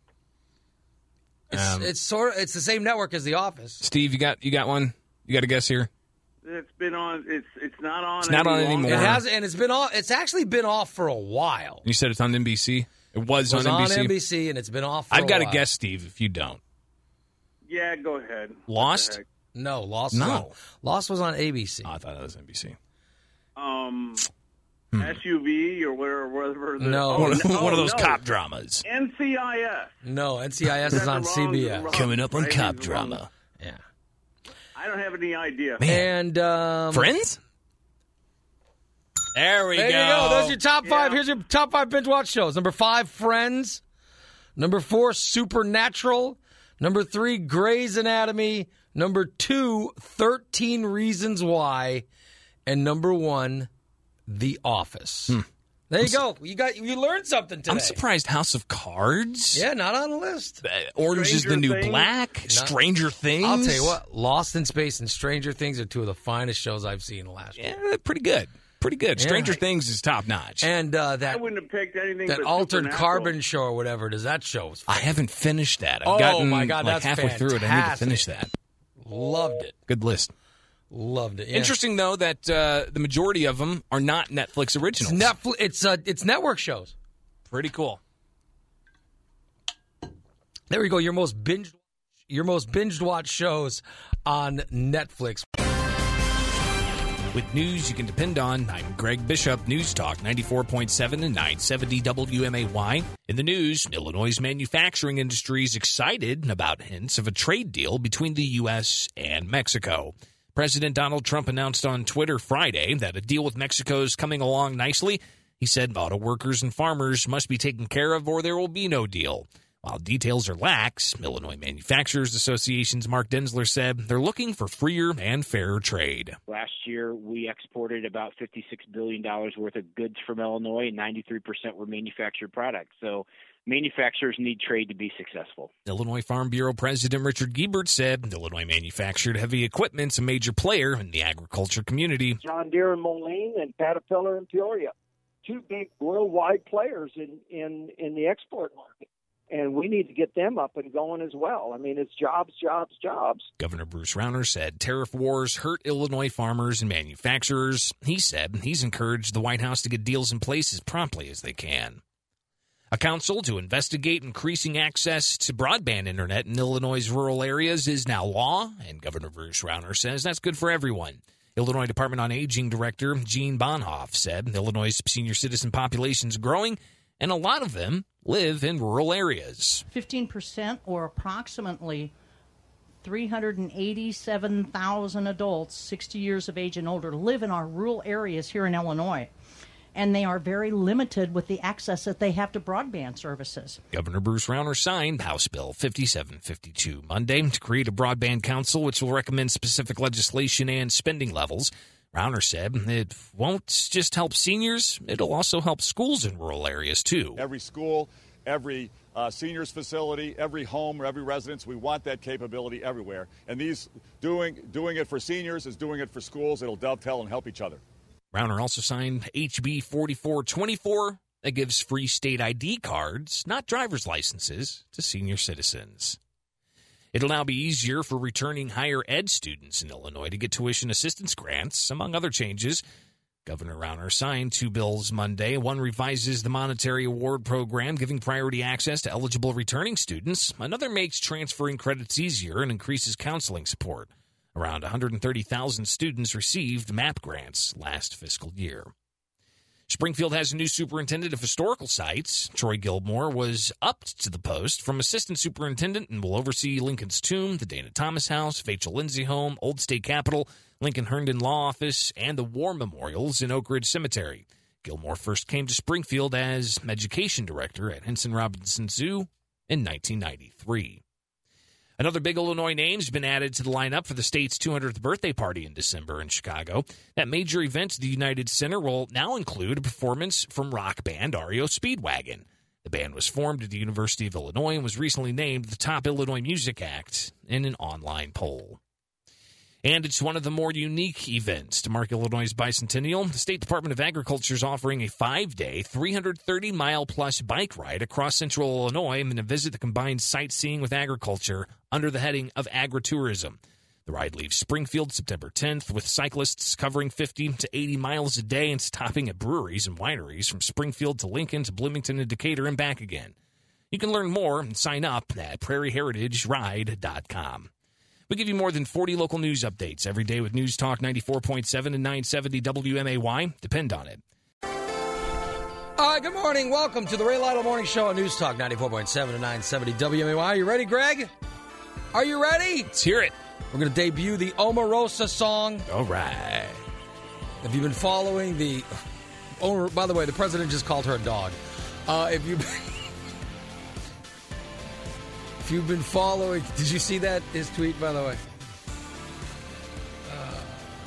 It's, Um, it's sort of it's the same network as The Office. Steve, you got you got one? You got a guess here? It's been on. It's it's not on. It's not any on longer. anymore. It has, and it's been off. It's actually been off for a while. You said it's on N B C? It was, It was on N B C? on N B C, and it's been off for I've a got while. a guess, Steve, if you don't. Yeah, go ahead. Lost? What the heck? No, Lost. No. Was on, Lost was on A B C. Oh, I thought it was N B C. Um, Hmm. S U V or whatever. whatever the, No. oh, One of, no, one of those no. cop dramas. N C I S. No, N C I S is on That's C wrong- B S. wrong- Coming up on right? cop It's wrong. drama. Yeah. I don't have any idea. And um, Friends? There we there go. you go. Those are your top five. Yeah. Here's your top five binge watch shows. Number five, Friends. Number four, Supernatural. Number three, Grey's Anatomy. Number two, thirteen Reasons Why. And number one, The Office. Hmm. There you go. You got you learned something today. I'm surprised House of Cards. Yeah, not on the list. Uh, Orange is the Stranger New Things? Black. Not- Stranger Things. I'll tell you what, Lost in Space and Stranger Things are two of the finest shows I've seen in the last year. Yeah, pretty good. Pretty good. Yeah. Stranger Things is top notch. And uh, I that wouldn't have picked anything. that but Altered Supernatural. Carbon show or whatever it is, that show was I haven't finished that. I've Oh, gotten my God, like that's halfway through it. I need to fantastic. finish that. loved it. Good list. Loved it. Yeah. Interesting, though, that uh, the majority of them are not Netflix It's originals. Netflix. It's uh, it's network shows. Pretty cool. There we go. Your most binge, your most binged watch shows on Netflix. With news you can depend on, I'm Greg Bishop, News Talk ninety-four point seven and nine seventy W M A Y. In the news, Illinois' manufacturing industry is excited about hints of a trade deal between the U S and Mexico. President Donald Trump announced on Twitter Friday that a deal with Mexico is coming along nicely. He said auto workers and farmers must be taken care of or there will be no deal. While details are lax, Illinois Manufacturers Association's Mark Densler said they're looking for freer and fairer trade. Last year, we exported about fifty-six billion dollars worth of goods from Illinois, and ninety-three percent were manufactured products. So manufacturers need trade to be successful. Illinois Farm Bureau President Richard Giebert said Illinois manufactured heavy equipment's a major player in the agriculture community. John Deere and Moline and Caterpillar and Peoria, two big worldwide players in, in, in the export market. And we need to get them up and going as well. I mean, it's jobs, jobs, jobs. Governor Bruce Rauner said tariff wars hurt Illinois farmers and manufacturers. He said he's encouraged the White House to get deals in place as promptly as they can. A council to investigate increasing access to broadband internet in Illinois' rural areas is now law, and Governor Bruce Rauner says that's good for everyone. Illinois Department on Aging Director Gene Bonhoff said Illinois' senior citizen population is growing, and a lot of them live in rural areas. fifteen percent, or approximately three hundred eighty-seven thousand adults sixty years of age and older live in our rural areas here in Illinois. And they are very limited with the access that they have to broadband services. Governor Bruce Rauner signed House Bill fifty-seven fifty-two Monday to create a broadband council which will recommend specific legislation and spending levels. Rauner said it won't just help seniors, it'll also help schools in rural areas, too. Every school, every uh, seniors facility, every home, or every residence, we want that capability everywhere. And these doing doing it for seniors is doing it for schools. It'll dovetail and help each other. Rauner also signed H B forty-four twenty-four that gives free state I D cards, not driver's licenses, to senior citizens. It'll now be easier for returning higher ed students in Illinois to get tuition assistance grants, among other changes. Governor Rauner signed two bills Monday. One revises the monetary award program, giving priority access to eligible returning students. Another makes transferring credits easier and increases counseling support. Around one hundred thirty thousand students received MAP grants last fiscal year. Springfield has a new superintendent of historical sites. Troy Gilmore was upped to the post from assistant superintendent and will oversee Lincoln's Tomb, the Dana Thomas House, Vachel Lindsay Home, Old State Capitol, Lincoln Herndon Law Office, and the War Memorials in Oak Ridge Cemetery. Gilmore first came to Springfield as education director at Henson Robinson Zoo in nineteen ninety-three. Another big Illinois name's been added to the lineup for the state's two hundredth birthday party in December in Chicago. That major event at the United Center will now include a performance from rock band R E O Speedwagon. The band was formed at the University of Illinois and was recently named the top Illinois music act in an online poll. And it's one of the more unique events to mark Illinois' bicentennial. The State Department of Agriculture is offering a five-day, three hundred thirty mile plus bike ride across central Illinois and a visit that combines sightseeing with agriculture under the heading of agritourism. The ride leaves Springfield September tenth, with cyclists covering fifty to eighty miles a day and stopping at breweries and wineries from Springfield to Lincoln to Bloomington and Decatur and back again. You can learn more and sign up at prairie heritage ride dot com. We give you more than forty local news updates every day with News Talk ninety-four point seven and nine seventy W M A Y. Depend on it. All right, good morning. Welcome to the Ray Lytle Morning Show on News Talk ninety-four point seven and nine seventy W M A Y. You ready, Greg? Are you ready? Let's hear it. We're going to debut the Omarosa song. All right. Have you been following the... Oh, by the way, the president just called her a dog. Uh, if you... If you've been following... Did you see that, his tweet, by the way? Uh,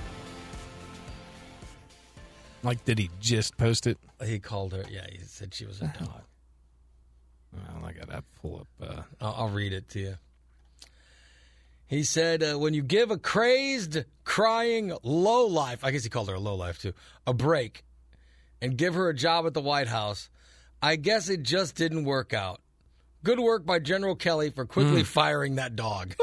like, did he just post it? He called her... Yeah, he said she was a dog. Well, I got to pull up... Uh... I'll, I'll read it to you. He said, uh, when you give a crazed, crying lowlife... I guess he called her a lowlife, too. A break. And give her a job at the White House. I guess it just didn't work out. Good work by General Kelly for quickly mm. firing that dog.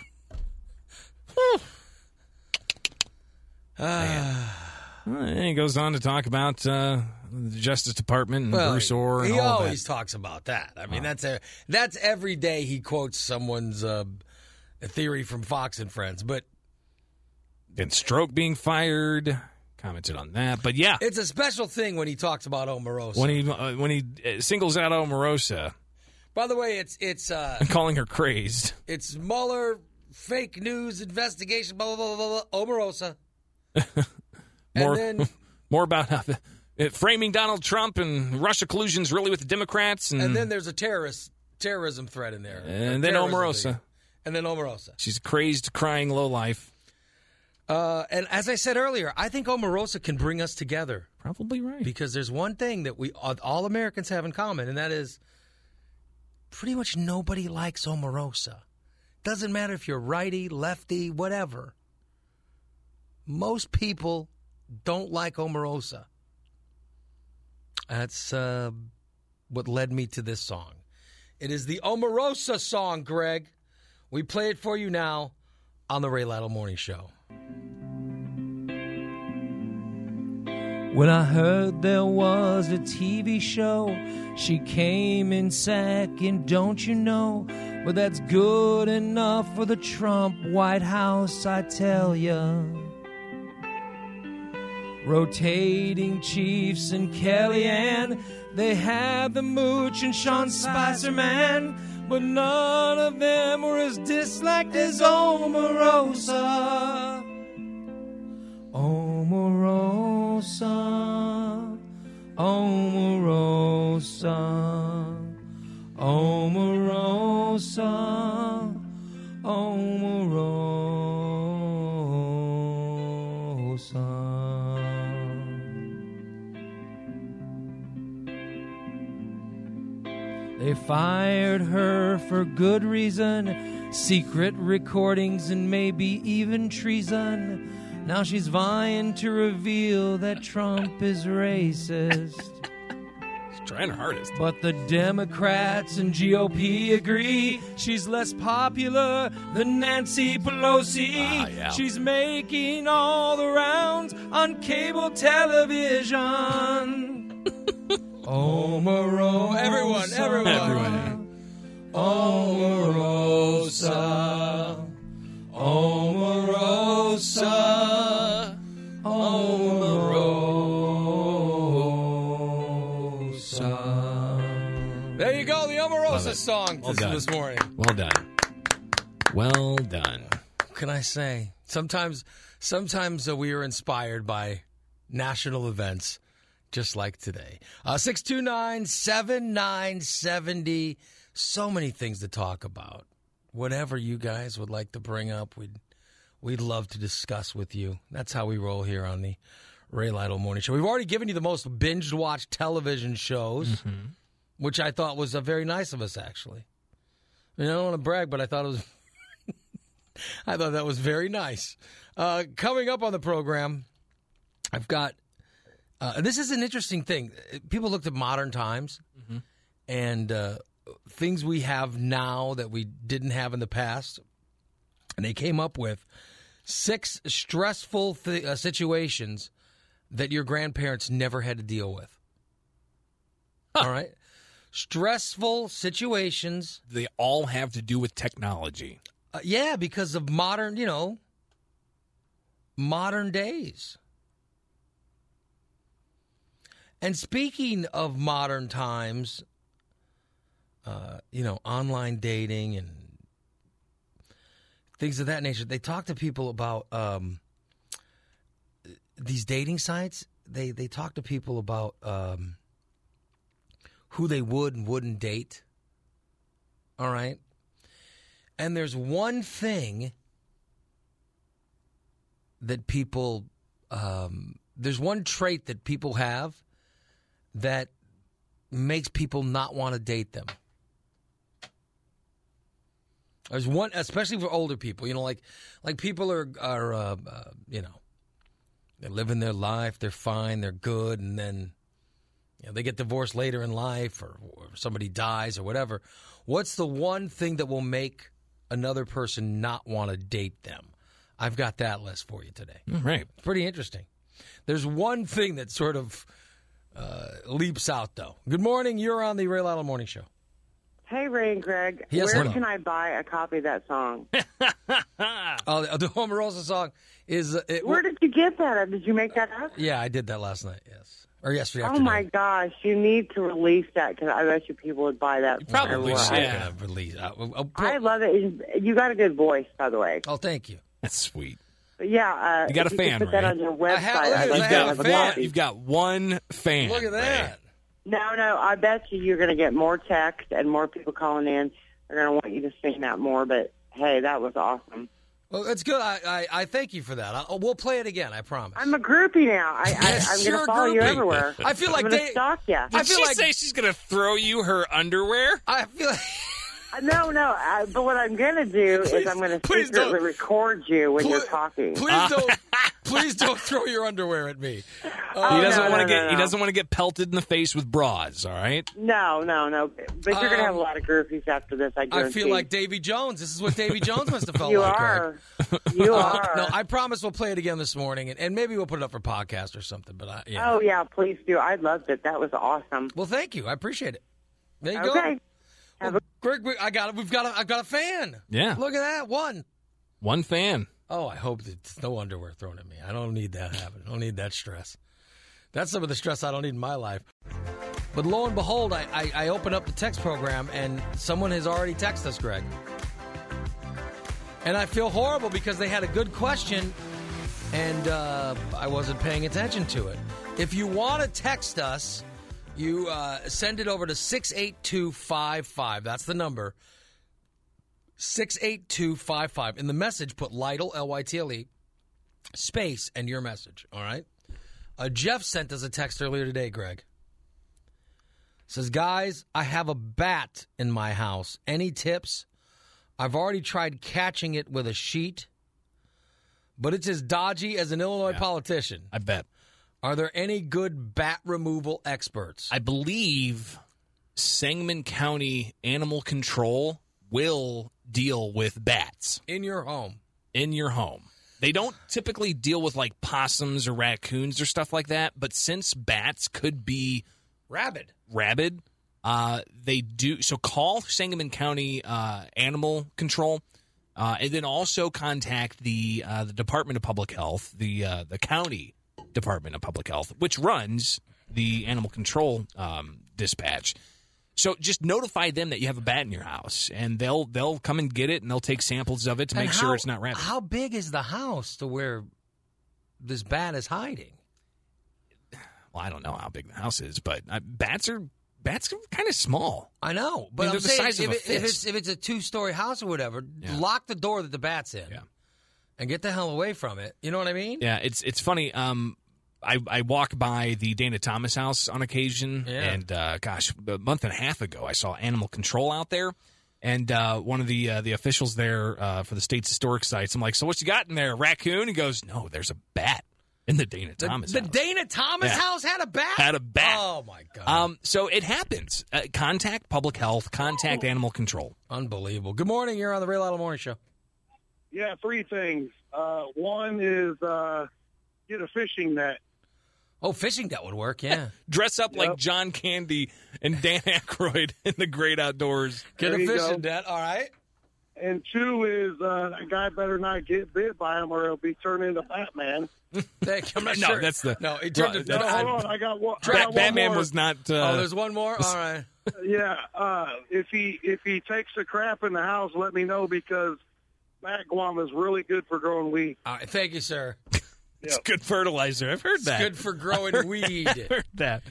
uh, and he goes on to talk about uh, the Justice Department and well, Bruce Orr and he all always that. talks about that. I mean, oh. that's a, that's every day he quotes someone's uh, theory from Fox and Friends. But and Stroke being fired, commented on that. But yeah, it's a special thing when he talks about Omarosa. When he uh, when he singles out Omarosa. By the way, it's it's uh, calling her crazed. It's Mueller fake news investigation. Blah blah blah blah. blah Omarosa. more, and then more about how the, it, framing Donald Trump and Russia collusion's really with the Democrats. And, and then there's a terrorist terrorism threat in there. And then Omarosa. Thing. And then Omarosa. She's a crazed, crying lowlife. Uh, and as I said earlier, I think Omarosa can bring us together. Probably right. Because there's one thing that we all Americans have in common, and that is pretty much nobody likes Omarosa. Doesn't matter if you're righty, lefty, whatever. Most people don't like Omarosa. That's uh, what led me to this song. It is the Omarosa song, Greg. We play it for you now on the Ray Lytle Morning Show. When I heard there was a T V show, she came in second, don't you know? But that's good enough for the Trump White House, I tell ya. Rotating Chiefs and Kellyanne, they had the Mooch and Sean Spicer, man, but none of them were as disliked as Omarosa. Omarosa, Omarosa, Omarosa, Omarosa. They fired her for good reason, secret recordings and maybe even treason. Now she's vying to reveal that Trump is racist. She's trying her hardest. But the Democrats and G O P agree she's less popular than Nancy Pelosi. Ah, yeah. She's making all the rounds on cable television. Omarosa. Everyone, everyone. Everyone. Omarosa. Omarosa. Omarosa. There you go, the Omarosa song Well this, done. this morning. Well done. Well done. What can I say? Sometimes, sometimes uh, we are inspired by national events, just like today. Uh, six two nine, seven nine seven zero So many things to talk about. Whatever you guys would like to bring up, we'd we'd love to discuss with you. That's how we roll here on the Ray Lytle Morning Show. We've already given you the most binge-watched television shows, mm-hmm. which I thought was uh, very nice of us, actually. I mean, I don't want to brag, but I thought it was. I thought that was very nice. Uh, coming up on the program, I've got. Uh, this is an interesting thing. People looked at modern times mm-hmm. and uh, things we have now that we didn't have in the past, and they came up with six stressful th- uh, situations that your grandparents never had to deal with. Huh. All right? Stressful situations. They all have to do with technology. Uh, yeah, because of modern, you know, modern days. And speaking of modern times, uh, you know, online dating and things of that nature, they talk to people about um, these dating sites. They they talk to people about um, who they would and wouldn't date. All right? And there's one thing that people, um, there's one trait that people have that makes people not want to date them. There's one, especially for older people, you know, like like people are, are uh, uh, you know, they're living their life, they're fine, they're good, and then, you know, they get divorced later in life or, or somebody dies or whatever. What's the one thing that will make another person not want to date them? I've got that list for you today. All right. Pretty interesting. There's one thing that sort of uh, leaps out, though. Good morning. You're on the Ray Lytle Morning Show. Hey, Ray and Greg. Yes, Where hello. can I buy a copy of that song? Oh, the, the Omarosa song is... Uh, it, Where did you get that? Did you make that up? Yeah, I did that last night, yes. Or yesterday Oh, afternoon. my gosh. You need to release that because I bet you people would buy that. Probably for should I, have released. Uh, uh, I love it. You got a good voice, by the way. Oh, thank you. That's sweet. But yeah, uh, You got a if fan, you could put that Ray. on your website. I have- I'd look, like I to have have a a fan. copy. You've got one fan. Look at that. No, no, I bet you you're going to get more text and more people calling in. They're going to want you to sing that more, but hey, that was awesome. Well, that's good. I, I, I thank you for that. I, we'll play it again, I promise. I'm a groupie now. I, I, I'm You're going a to follow you groupie. everywhere. I feel like I'm going they- to stalk you. Did she say she's going to throw you her underwear? I feel like... No, no, I, but what I'm going to do is I'm going to please secretly don't. record you when Please- you're talking. Please don't, please don't throw your underwear at me. Oh, he doesn't no, want to no, get no, he no. doesn't want to get pelted in the face with bras, all right? No, no, no. But you're going to have a Um, lot of groupies after this, I I guarantee. feel like Davy Jones. This is what Davy Jones must have felt You like, are. Greg. You Uh, are. No, I promise we'll play it again this morning, and, and maybe we'll put it up for podcast or something. But I, yeah. Oh, yeah, please do. I loved it. That was awesome. Well, thank you. I appreciate it. There you Okay. go. Well, Greg, we- I got we've got a, I've got a fan. Yeah. Look at that one. One fan. Oh, I hope it's no underwear thrown at me. I don't need that happen. I don't need that stress. That's some of the stress I don't need in my life. But lo and behold, I, I, I open up the text program, and someone has already texted us, Greg. And I feel horrible because they had a good question, and uh, I wasn't paying attention to it. If you want to text us, you uh, send it over to six eight two five five. That's the number. six eight two five five. In the message, put Lytle, L Y T L E, space, and your message, all right? Uh, Jeff sent us a text earlier today, Greg. Says, guys, I have a bat in my house. Any tips? I've already tried catching it with a sheet, but it's as dodgy as an Illinois politician. I bet. Are there any good bat removal experts? I believe Sangamon County Animal Control will deal with bats. In your home. In your home. They don't typically deal with like possums or raccoons or stuff like that, but since bats could be rabid, rabid, uh, they do. So call Sangamon County uh, Animal Control, uh, and then also contact the uh, the Department of Public Health, the uh, the county Department of Public Health, which runs the animal control um, dispatch. So just notify them that you have a bat in your house, and they'll they'll come and get it, and they'll take samples of it to And make how- sure it's not rabid. How big is the house to where this bat is hiding? Well, I don't know how big the house is, but uh, bats are bats are kind of small. I know, but I mean, I'm they're the saying size if, of a it, if fist. it's if it's a two-story house or whatever, Yeah. lock the door that the bat's in, Yeah. and get the hell away from it. You know what I mean? Yeah, it's it's funny. Um, I, I walk by the Dana Thomas house on occasion, Yeah. and uh, gosh, a month and a half ago, I saw animal control out there, and uh, one of the uh, the officials there uh, for the state's historic sites. I'm like, so what you got in there? A raccoon? He goes, no, there's a bat in the Dana The, Thomas the house. Dana Thomas Yeah. house had a bat. Had a bat. Oh my god! Um, so it happens. Uh, contact public health. Contact animal control. Unbelievable. Good morning. You're on the Ray Lytle Morning Show. Yeah, three things. Uh, one is uh, get a fishing net. Oh, fishing net would work. Yeah. Dress up like Yep. John Candy and Dan Aykroyd in the great outdoors. Get There a you fishing go. net. All right. And two is uh, a guy better not get bit by him or he'll be turned into Batman. Thank you. I'm not No, sure. that's the- no. He turned Right, into No, that- hold I- on, I got one. I Bat- got one Batman more. was not. Uh, oh, there's one more. All right. Yeah, uh, if he if he takes a crap in the house, let me know because bat guam is really good for growing weed. All right. Thank you, sir. It's good fertilizer. I've heard It's that. good for growing I've heard weed. That. I've heard that.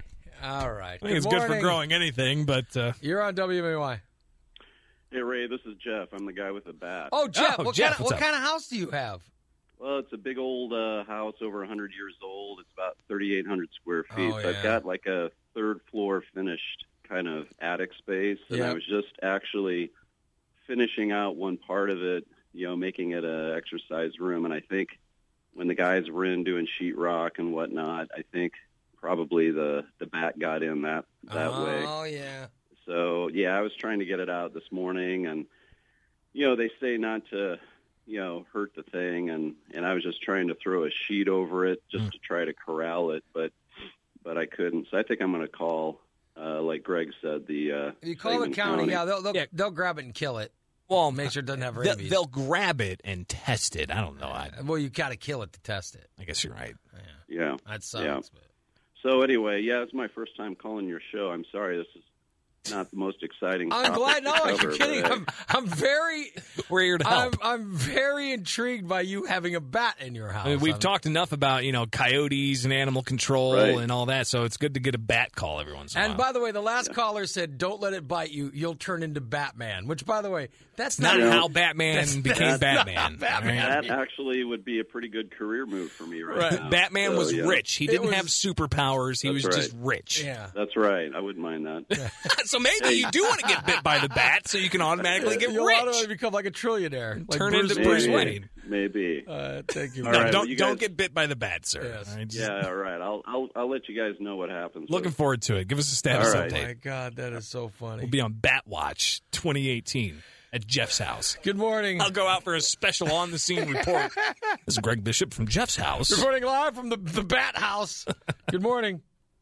All right. I think it's good for growing anything, but uh, You're on W M A Y. Hey, Ray, this is Jeff. I'm the guy with the bat. Oh, Jeff. Oh, what Jeff, kind of what's what up? kind of house do you have? Well, it's a big old uh, house, over one hundred years old. It's about thirty-eight hundred square feet. Oh, so yeah. I've got like a third floor finished kind of attic space, and I Yep. was just actually finishing out one part of it, you know, making it a exercise room. And I think when the guys were in doing sheetrock and whatnot, I think probably the the bat got in that that oh, way. Oh yeah. So yeah, I was trying to get it out this morning, and you know they say not to, you know, hurt the thing, and and I was just trying to throw a sheet over it just Mm. to try to corral it, but but I couldn't. So I think I'm going to call, uh, like Greg said, the uh, If you call the Sangamon county, yeah, they'll they'll, Yeah. they'll grab it and kill it. well, Make sure it doesn't have they'll, rabies. they'll grab it and test it. I don't know. I, well, you got to kill it to test it. I guess you're right. Yeah. That sucks. Yeah. So anyway, yeah, it's my first time calling your show. I'm sorry, this is not the most exciting. I'm topic glad. to No, cover, you're kidding. but, I'm, I'm very. We're here to I'm, help. I'm very intrigued by you having a bat in your house. I mean, we've I'm- talked enough about, you know, coyotes and animal control Right. and all that, so it's good to get a bat call every once in a And while. by the way, the last caller said, "Don't let it bite you. You'll turn into Batman." Which, by the way, that's not not, how Batman that's- became that's Batman. not Batman. right? that actually would be a pretty good career move for me right, Right. now. Batman So, was yeah. rich. He It didn't was- have superpowers. He That's was just right. rich. Yeah. That's right. I wouldn't mind that. So maybe you do want to get bit by the bat so you can automatically get You'll rich. automatically become like a trillionaire. Like Turn Bruce into Bruce Wayne. Wayne. Maybe. Uh, thank you. All No, right, don't well, you don't guys- get bit by the bat, sir. Yes. All right, just Yeah, all right. I'll I'll I'll let you guys know what happens. looking with- forward to it. Give us a status All right. Oh update. my God, that is so funny. We'll be on Bat Watch twenty eighteen at Jeff's house. Good morning. I'll go out for a special on the scene report. This is Greg Bishop from Jeff's house. Reporting live from the the Bat House. Good morning.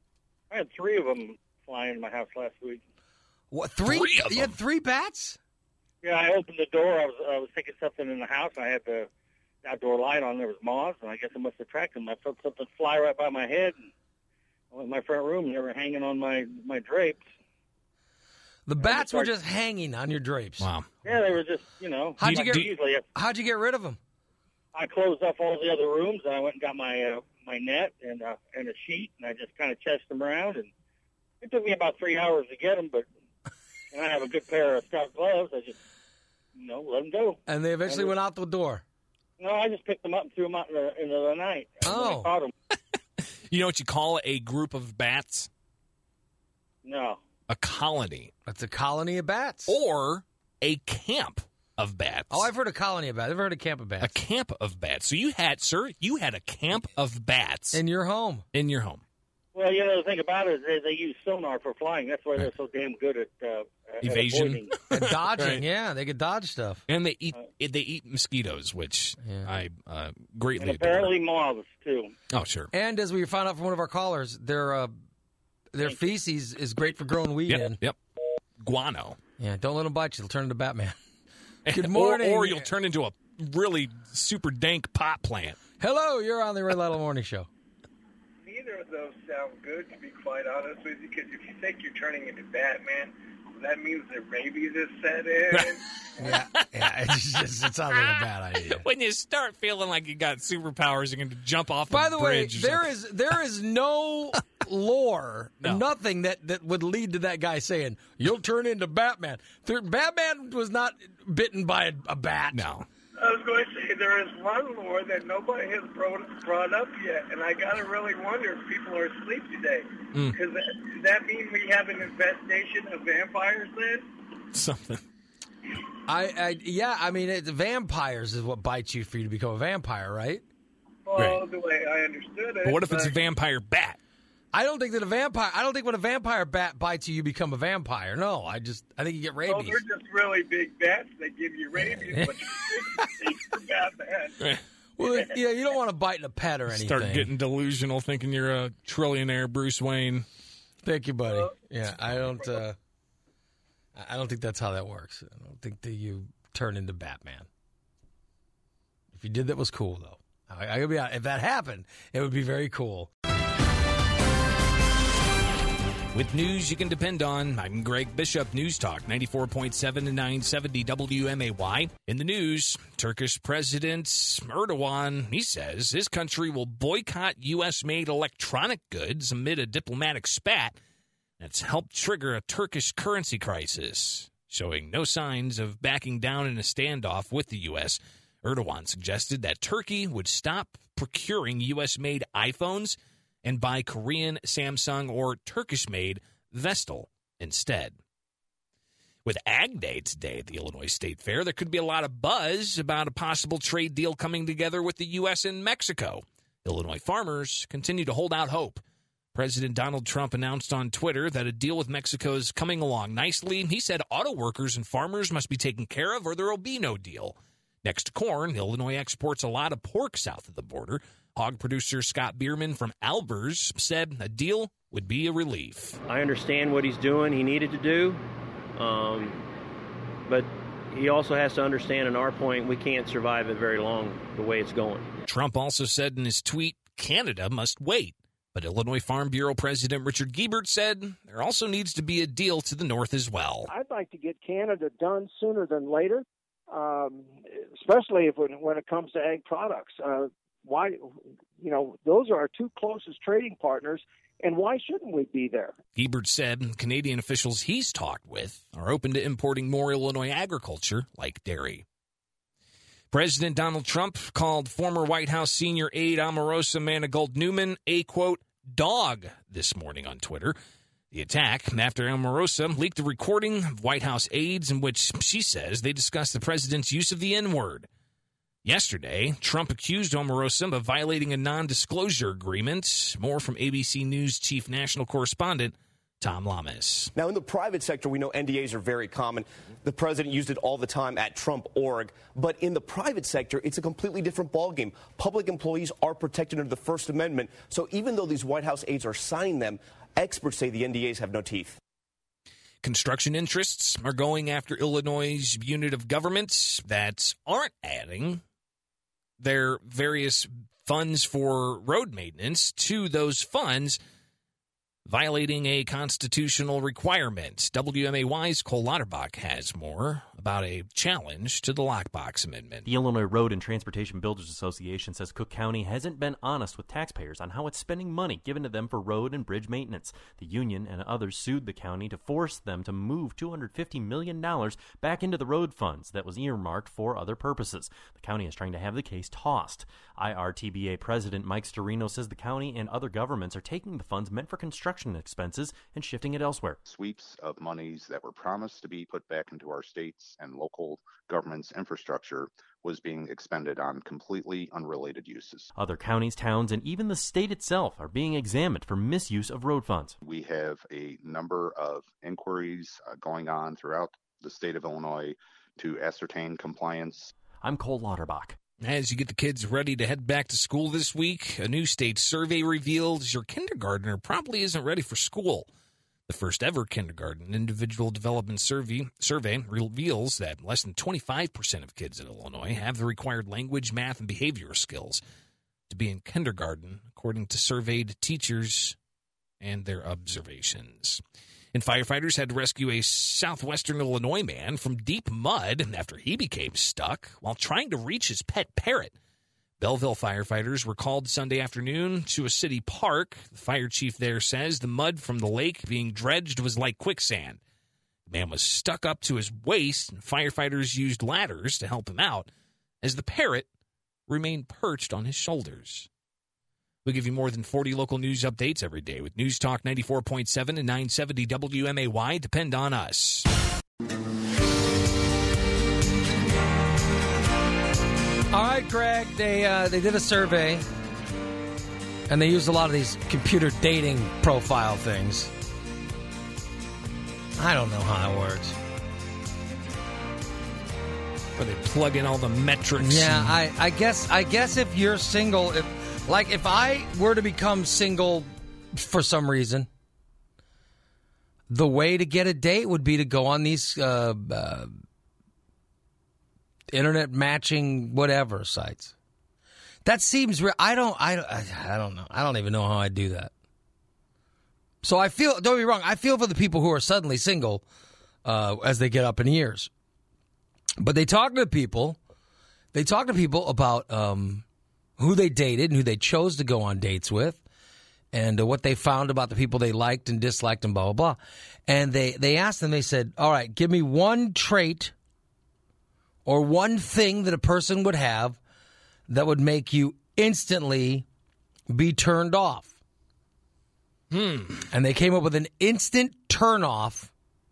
I had three of them flying in my house last week. What three? Three of you had three bats? Yeah, I opened the door. I was I was thinking something in the house. I had the outdoor light on. There was moths, and I guess I must have tracked them. I felt something fly right by my head. And I went in my front room, and they were hanging on my, my drapes. The bats were just hanging on your drapes. Wow. Yeah, they were just, you know. How'd you like get- Usually, How'd you get rid of them? I closed off all the other rooms, and I went and got my uh, my net and uh, and a sheet, and I just kind of chased them around. And it took me about three hours to get them, but and I have a good pair of scout gloves. I just, you know, let them go. And they eventually And went out the door. No, I just picked them up and threw them out in the, into the night. And when I Oh. caught them. You know what you call a group of bats? No. A colony. That's a colony of bats. Or a camp of bats. Oh, I've heard of colony of bats. I've heard of camp of bats. A camp of bats. So you had, sir, you had a camp of bats In your home. in your home. Well, you know, the thing about it is they, they use sonar for flying. That's why they're so damn good at uh, at Evasion. avoiding. And dodging, Right. yeah. They could dodge stuff. And they eat they eat mosquitoes, which I uh, greatly And adore. apparently moths, too. Oh, sure. And as we found out from one of our callers, their uh, their feces is great for growing weed Yep, in. yep. Guano. Yeah, don't let them bite you. They'll turn into Batman. Good Or- morning. Or, you'll turn into a really super dank pot plant. Hello, you're on the Ray Lytle Morning Show. Neither of those sound good, to be quite honest with you, because if you think you're turning into Batman, that means that rabies is set in. yeah, yeah, it's just it sounds like a bad idea. When you start feeling like you got superpowers, you're going to jump off By a the way, bridge. or there something. is there is no lore, No. nothing that, that would lead to that guy saying, you'll turn into Batman. There, Batman was not bitten by a, a bat. No. I was going to say there is one lore that nobody has brought, brought up yet, and I got to really wonder if people are asleep today. Mm. Because that, does that mean we have an infestation of vampires then? Something. I, I yeah, I mean, it, vampires is what bites you for you to become a vampire, right? Well, Right. the way I understood it. But what if it's a vampire bat? I don't think that a vampire. I don't think when a vampire bat bites you, you become a vampire. No, I just I think you get Oh, rabies. they're just really big bats that give you rabies, but you think bad bad. Well, you know, you don't want to bite a pet or anything. Start getting delusional, thinking you're a trillionaire, Bruce Wayne. Thank you, buddy. Yeah, I don't. Uh, I don't think that's how that works. I don't think that you turn into Batman. If you did, that was cool, though. I, I gotta be honest. If that happened, it would be very cool. With news you can depend on, I'm Greg Bishop, News Talk, ninety-four point seven and nine seventy W M A Y. In the news, Turkish President Erdogan, he says his country will boycott U S-made electronic goods amid a diplomatic spat that's helped trigger a Turkish currency crisis. Showing no signs of backing down in a standoff with the U S, Erdogan suggested that Turkey would stop procuring U S-made iPhones and buy Korean, Samsung, or Turkish-made Vestel instead. With Ag Day today at the Illinois State Fair, there could be a lot of buzz about a possible trade deal coming together with the U S and Mexico. Illinois farmers continue to hold out hope. President Donald Trump announced on Twitter that a deal with Mexico is coming along nicely. He said auto workers and farmers must be taken care of or there will be no deal. Next to corn, Illinois exports a lot of pork south of the border. Hog producer Scott Bierman from Albers said a deal would be a relief. I understand what he's doing, he needed to do, um, but he also has to understand, in our point, we can't survive it very long the way it's going. Trump also said in his tweet, Canada must wait. But Illinois Farm Bureau President Richard Giebert said there also needs to be a deal to the north as well. I'd like to get Canada done sooner than later, um, especially if when, when it comes to ag products. Uh, why, you know, those are our two closest trading partners, and why shouldn't we be there? Giebert said Canadian officials he's talked with are open to importing more Illinois agriculture, like dairy. President Donald Trump called former White House senior aide Omarosa Manigault Newman a, quote, dog this morning on Twitter. The attack after Omarosa leaked a recording of White House aides in which she says they discussed the president's use of the N-word. Yesterday, Trump accused Omarosa of violating a non-disclosure agreement. More from A B C News chief national correspondent Tom Lamas. Now, in the private sector, we know N D As are very common. The president used it all the time at Trump dot org. But in the private sector, it's a completely different ballgame. Public employees are protected under the First Amendment. So even though these White House aides are signing them, experts say the N D As have no teeth. Construction interests are going after Illinois' unit of government that aren't adding their various funds for road maintenance to those funds, violating a constitutional requirement. W M A Y's Cole Lauterbach has more about a challenge to the Lockbox Amendment. The Illinois Road and Transportation Builders Association says Cook County hasn't been honest with taxpayers on how it's spending money given to them for road and bridge maintenance. The union and others sued the county to force them to move two hundred fifty million dollars back into the road funds that was earmarked for other purposes. The county is trying to have the case tossed. I R T B A President Mike Storino says the county and other governments are taking the funds meant for construction expenses and shifting it elsewhere. Sweeps of monies that were promised to be put back into our states and local governments' infrastructure was being expended on completely unrelated uses. Other counties, towns, and even the state itself are being examined for misuse of road funds. We have a number of inquiries uh, going on throughout the state of Illinois to ascertain compliance. I'm Cole Lauterbach. As you get the kids ready to head back to school this week, a new state survey reveals your kindergartner probably isn't ready for school. The first ever kindergarten individual development survey, survey reveals that less than twenty-five percent of kids in Illinois have the required language, math, and behavior skills to be in kindergarten, according to surveyed teachers and their observations. And firefighters had to rescue a southwestern Illinois man from deep mud after he became stuck while trying to reach his pet parrot. Belleville firefighters were called Sunday afternoon to a city park. The fire chief there says the mud from the lake being dredged was like quicksand. The man was stuck up to his waist, and firefighters used ladders to help him out as the parrot remained perched on his shoulders. We'll give you more than forty local news updates every day with News Talk ninety-four point seven and nine seventy W M A Y. Depend on us. All right, Greg, they uh, they did a survey, and they used a lot of these computer dating profile things. I don't know how that works. Where they plug in all the metrics. Yeah, and- I, I guess I guess if you're single, if like if I were to become single for some reason, the way to get a date would be to go on these uh, uh, internet matching whatever sites. That seems real. I don't. I, I don't know. I don't even know how I do that. So I feel. Don't be wrong. I feel for the people who are suddenly single uh, as they get up in years. But they talk to people. They talk to people about um, who they dated and who they chose to go on dates with, and uh, what they found about the people they liked and disliked, and blah blah blah. And they they asked them. They said, "All right, give me one trait or one thing that a person would have that would make you instantly be turned off." Hmm. And they came up with an instant turnoff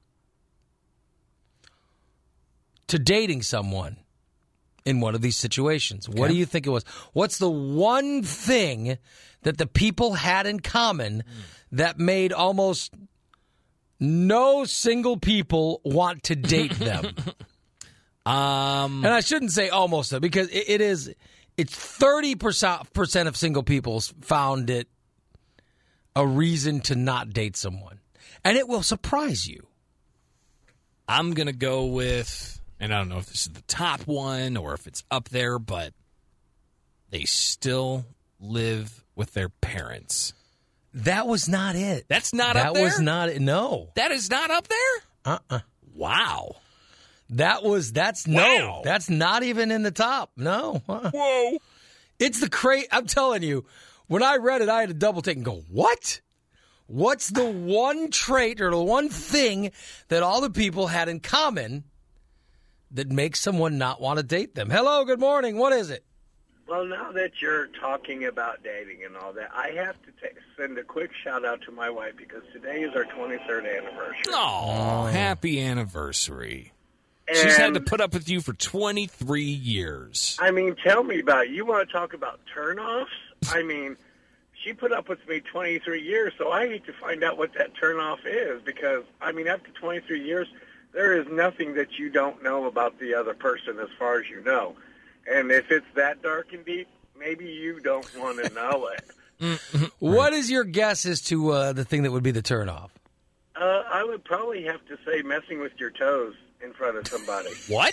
to dating someone in one of these situations. Okay. What do you think it was? What's the one thing that the people had in common mm. that made almost no single people want to date them? um, and I shouldn't say almost, because it, it is, it's thirty percent of single people found it a reason to not date someone. And it will surprise you. I'm going to go with, and I don't know if this is the top one or if it's up there, but they still live with their parents. That was not it. That's not that up there? That was not it. No. That is not up there? Uh-uh. Wow. That was, that's wow. no. That's not even in the top. No. Uh-uh. Whoa. It's the cra I'm telling you, when I read it, I had to double take and go, what? What's the one trait or the one thing that all the people had in common that makes someone not want to date them? Hello, good morning. What is it? Well, now that you're talking about dating and all that, I have to t- send a quick shout-out to my wife because today is our twenty-third anniversary. Oh, happy anniversary. And she's had to put up with you for twenty-three years. I mean, tell me about it. You want to talk about turnoffs? I mean, she put up with me twenty-three years, so I need to find out what that turnoff is because, I mean, after twenty-three years, there is nothing that you don't know about the other person as far as you know. And if it's that dark and deep, maybe you don't want to know it. What is your guess as to uh, the thing that would be the turnoff? Uh, I would probably have to say messing with your toes in front of somebody. What?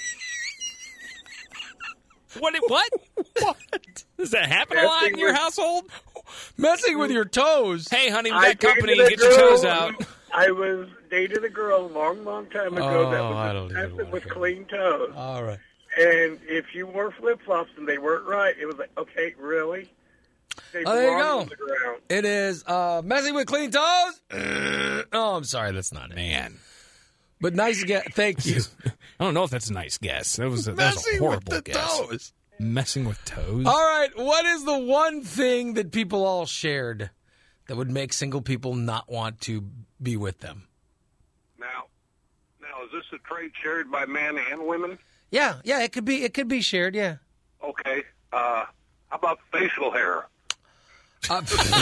What? What? What? Does that happen a lot in your household? Messing with your toes? Hey, honey, we I got company. dated a Get your girl- toes out. I was dated a girl a long, long time ago Oh, that I was don't even obsessive wanna with hear clean toes. All right. And if you wore flip-flops and they weren't right, it was like, okay, really? They Oh, there you belong go. on the ground. It is uh, messing with clean toes. Oh, I'm sorry, that's not it. Man. But nice guess. Thank you. I don't know if that's a nice guess. That was a, that was a Messing horrible with the guess. toes. Messing with toes. All right, what is the one thing that people all shared that would make single people not want to be with them? Now, now is this a trait shared by men and women? Yeah, yeah, it could be. It could be shared. Yeah. Okay. Uh, how about facial hair? Uh,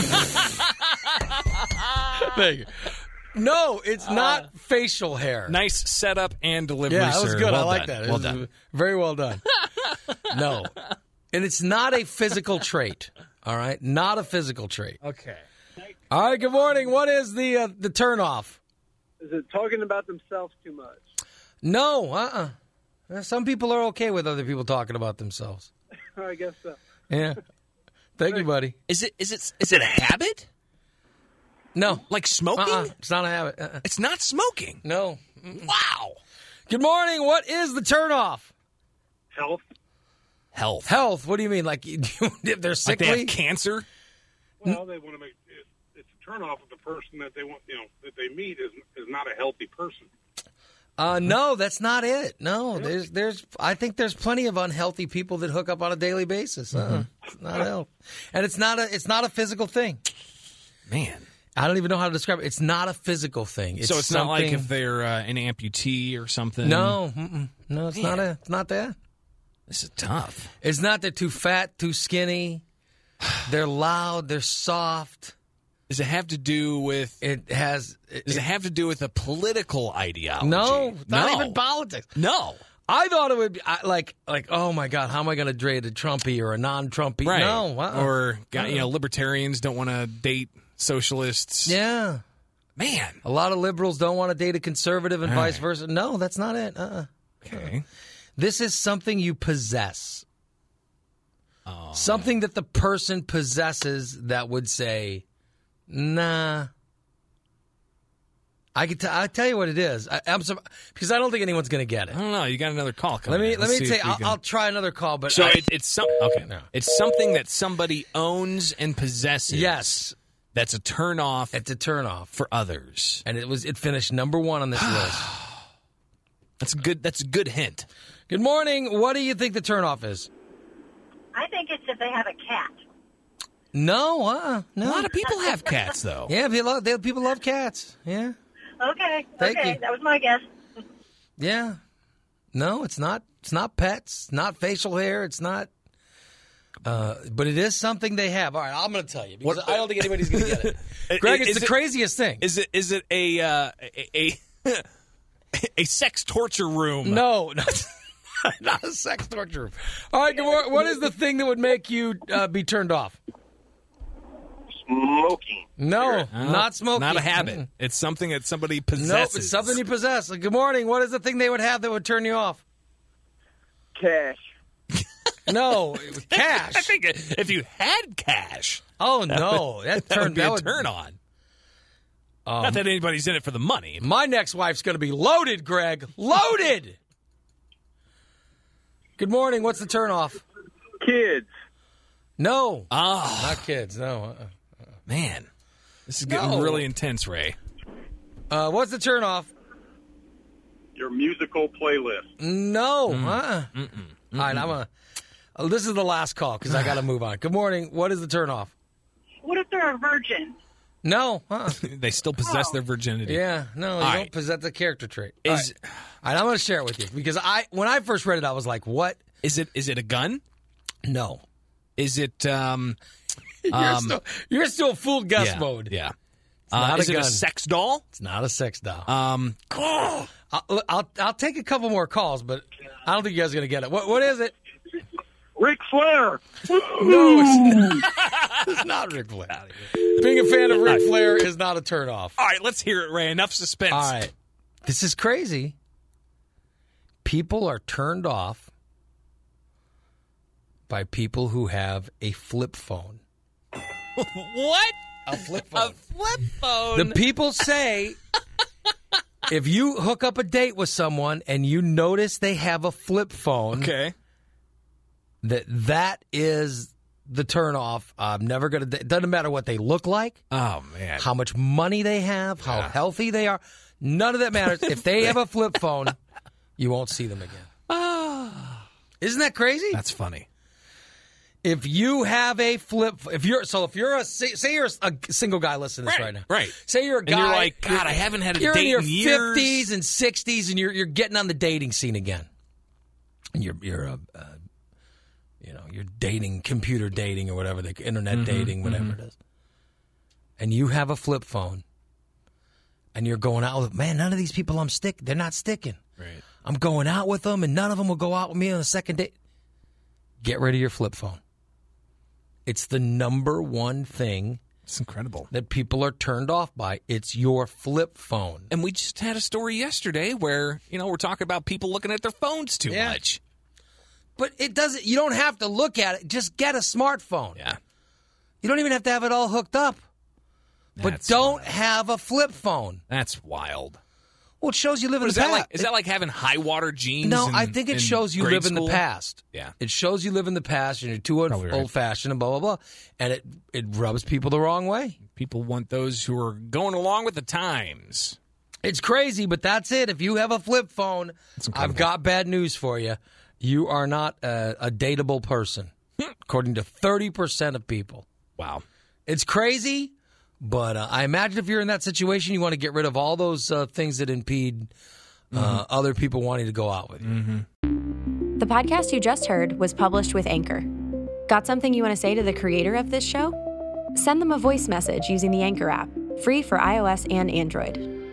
Thank you. No, it's not uh, facial hair. Nice setup and delivery. Yeah, that was sir. good. Well I like done. that. It Well was done. Very well done. No, and it's not a physical trait. All right, not a physical trait. Okay. All right. Good morning. What is the uh, the turnoff? Is it talking about themselves too much? No. Uh. Uh-uh. Some people are okay with other people talking about themselves. I guess so. Yeah. Thank you, buddy. Is it is it is it a habit? No. Like smoking? Uh-uh. It's not a habit. Uh-uh. It's not smoking. No. Wow. Good morning. What is the turnoff? Health. Health. Health? What do you mean? Like if they're sickly? Like they have cancer? Well, they want to make it, it's a turnoff if the person that they want, you know, that they meet is is not a healthy person. Uh, no, that's not it. No, there's, there's. I think there's plenty of unhealthy people that hook up on a daily basis. Uh, Mm-hmm. It's not health, and it's not a. It's not a physical thing. Man, I don't even know how to describe it. It's not a physical thing. It's so it's not like something- if they're uh, an amputee or something? No, mm-mm. no, it's Man. not a. It's not that. This is tough. It's not they're too fat, too skinny. They're loud. They're soft. Does it have to do with? It has. It, Does it have to do with a political ideology? No, not No. even politics. No. I thought it would be I, like, like, oh my God, how am I going to date a Trumpy or a non-Trumpy? Right. No, uh-uh. Or you Uh-uh. know, libertarians don't want to date socialists. Yeah, man, a lot of liberals don't want to date a conservative and All vice right. versa. No, that's not it. Uh-uh. Okay, this is something you possess. Oh. Something that the person possesses that would say, nah. I could t- I'll tell you what it is. I, I'm sur- because I don't think anyone's going to get it. I don't know. You got another call coming. Let me in. let Let's me see say if we I'll, can- I'll try another call, but So I- it, it's some okay. It's something that somebody owns and possesses. Yes, that's a turnoff. It's a turnoff for others, and it was it finished number one on this list. That's a good. That's a good hint. Good morning. What do you think the turnoff is? I think it's if they have a cat. No, uh, no. A lot of people have cats, though. Yeah, people love, they, people love cats. Yeah, Okay, Thank okay, you. that was my guess. yeah. No, it's not. It's not pets. Not facial hair. It's not. Uh, but it is something they have. All right, I'm going to tell you because What- I don't think anybody's going to get it. Greg, it's Is the it- craziest thing. Is it? Is it a uh, a, a a sex torture room? No, not, not a sex torture room. All right, good morning. What is the thing that would make you uh, be turned off? Smoking. No, Uh, not smoking. Not a habit. Mm. It's something that somebody Nope, possesses. it's something you possess. Good morning. What is the thing they would have that would turn you off? Cash. No, cash. I think if you had cash. Oh no, that, that turned would be that a would turn on. Um, Not that anybody's in it for the money. My next wife's going to be loaded, Greg. Loaded. Good morning. What's the turn off? Kids. No. Oh, Not kids. No. Uh-uh. man, this is getting No. really intense, Ray. Uh, what's the turn off? Your musical playlist. No. Mm. Uh-uh. All right, I'm a. Oh, this is the last call because I got to move on. Good morning. What is the turn off? What if they're a virgin? No. Uh-uh. They still possess Oh. their virginity. Yeah. No, you All don't right. possess the character trait. Is All right. All right, I'm going to share it with you because I when I first read it, I was like, "What? is it? Is it a gun? No." Is it? Um, You're um, still you're still full Gus yeah, mode. Yeah. not Uh, a is it a gun. sex doll? It's not a sex doll. Um, I'll, I'll I'll take a couple more calls, but I don't think you guys are gonna get it. What what is it? Ric Flair. No, it's not, it's not Ric Flair. Being a fan of Ric Flair is not a turnoff. all right, let's hear it, Ray. Enough suspense. All right, this is crazy. People are turned off by people who have a flip phone. What? A flip phone. A flip phone. The people say if you hook up a date with someone and you notice they have a flip phone, okay, that that is the turnoff. I'm never gonna. It doesn't matter what they look like, Oh man. how much money they have, how Yeah. healthy they are. None of that matters. If they have a flip phone, you won't see them again. Ah. Isn't that crazy? That's funny. If you have a flip, if you're so, if you're a say you're a single guy listening to this right, now, Right. Say you're a And guy, you're like, God, I haven't had a you're date in your in years. fifties and sixties, and you're you're getting on the dating scene again, and you're you're a, uh, you know, you're dating, computer dating or whatever, the internet Mhm, dating, whatever mhm. it is, and you have a flip phone, and you're going out with, man, none of these people I'm stick, they're not sticking. Right. I'm going out with them, and none of them will go out with me on the second date. Get rid of your flip phone. It's the number one thing It's incredible. that people are turned off by. It's your flip phone. And we just had a story yesterday where, you know, we're talking about people looking at their phones too Yeah. much. But it doesn't. You don't have to look at it. Just get a smartphone. Yeah. You don't even have to have it all hooked up. But That's don't wild. have a flip phone. That's wild. Well, it shows you live in is the that past. like is that like having high water jeans? No, in, I think it in shows you grade live in school? the past. Yeah. It shows you live in the past and you're too old, Probably right. old fashioned and blah, blah, blah. And it, it rubs people the wrong way. People want those who are going along with the times. It's crazy, but that's it. If you have a flip phone, I've got bad news for you. You are not a, a dateable person, according to thirty percent of people. Wow. It's crazy, but uh, I imagine if you're in that situation, you want to get rid of all those uh, things that impede uh, mm-hmm. other people wanting to go out with you. Mm-hmm. The podcast you just heard was published with Anchor. Got something you want to say to the creator of this show? Send them a voice message using the Anchor app, free for iOS and Android.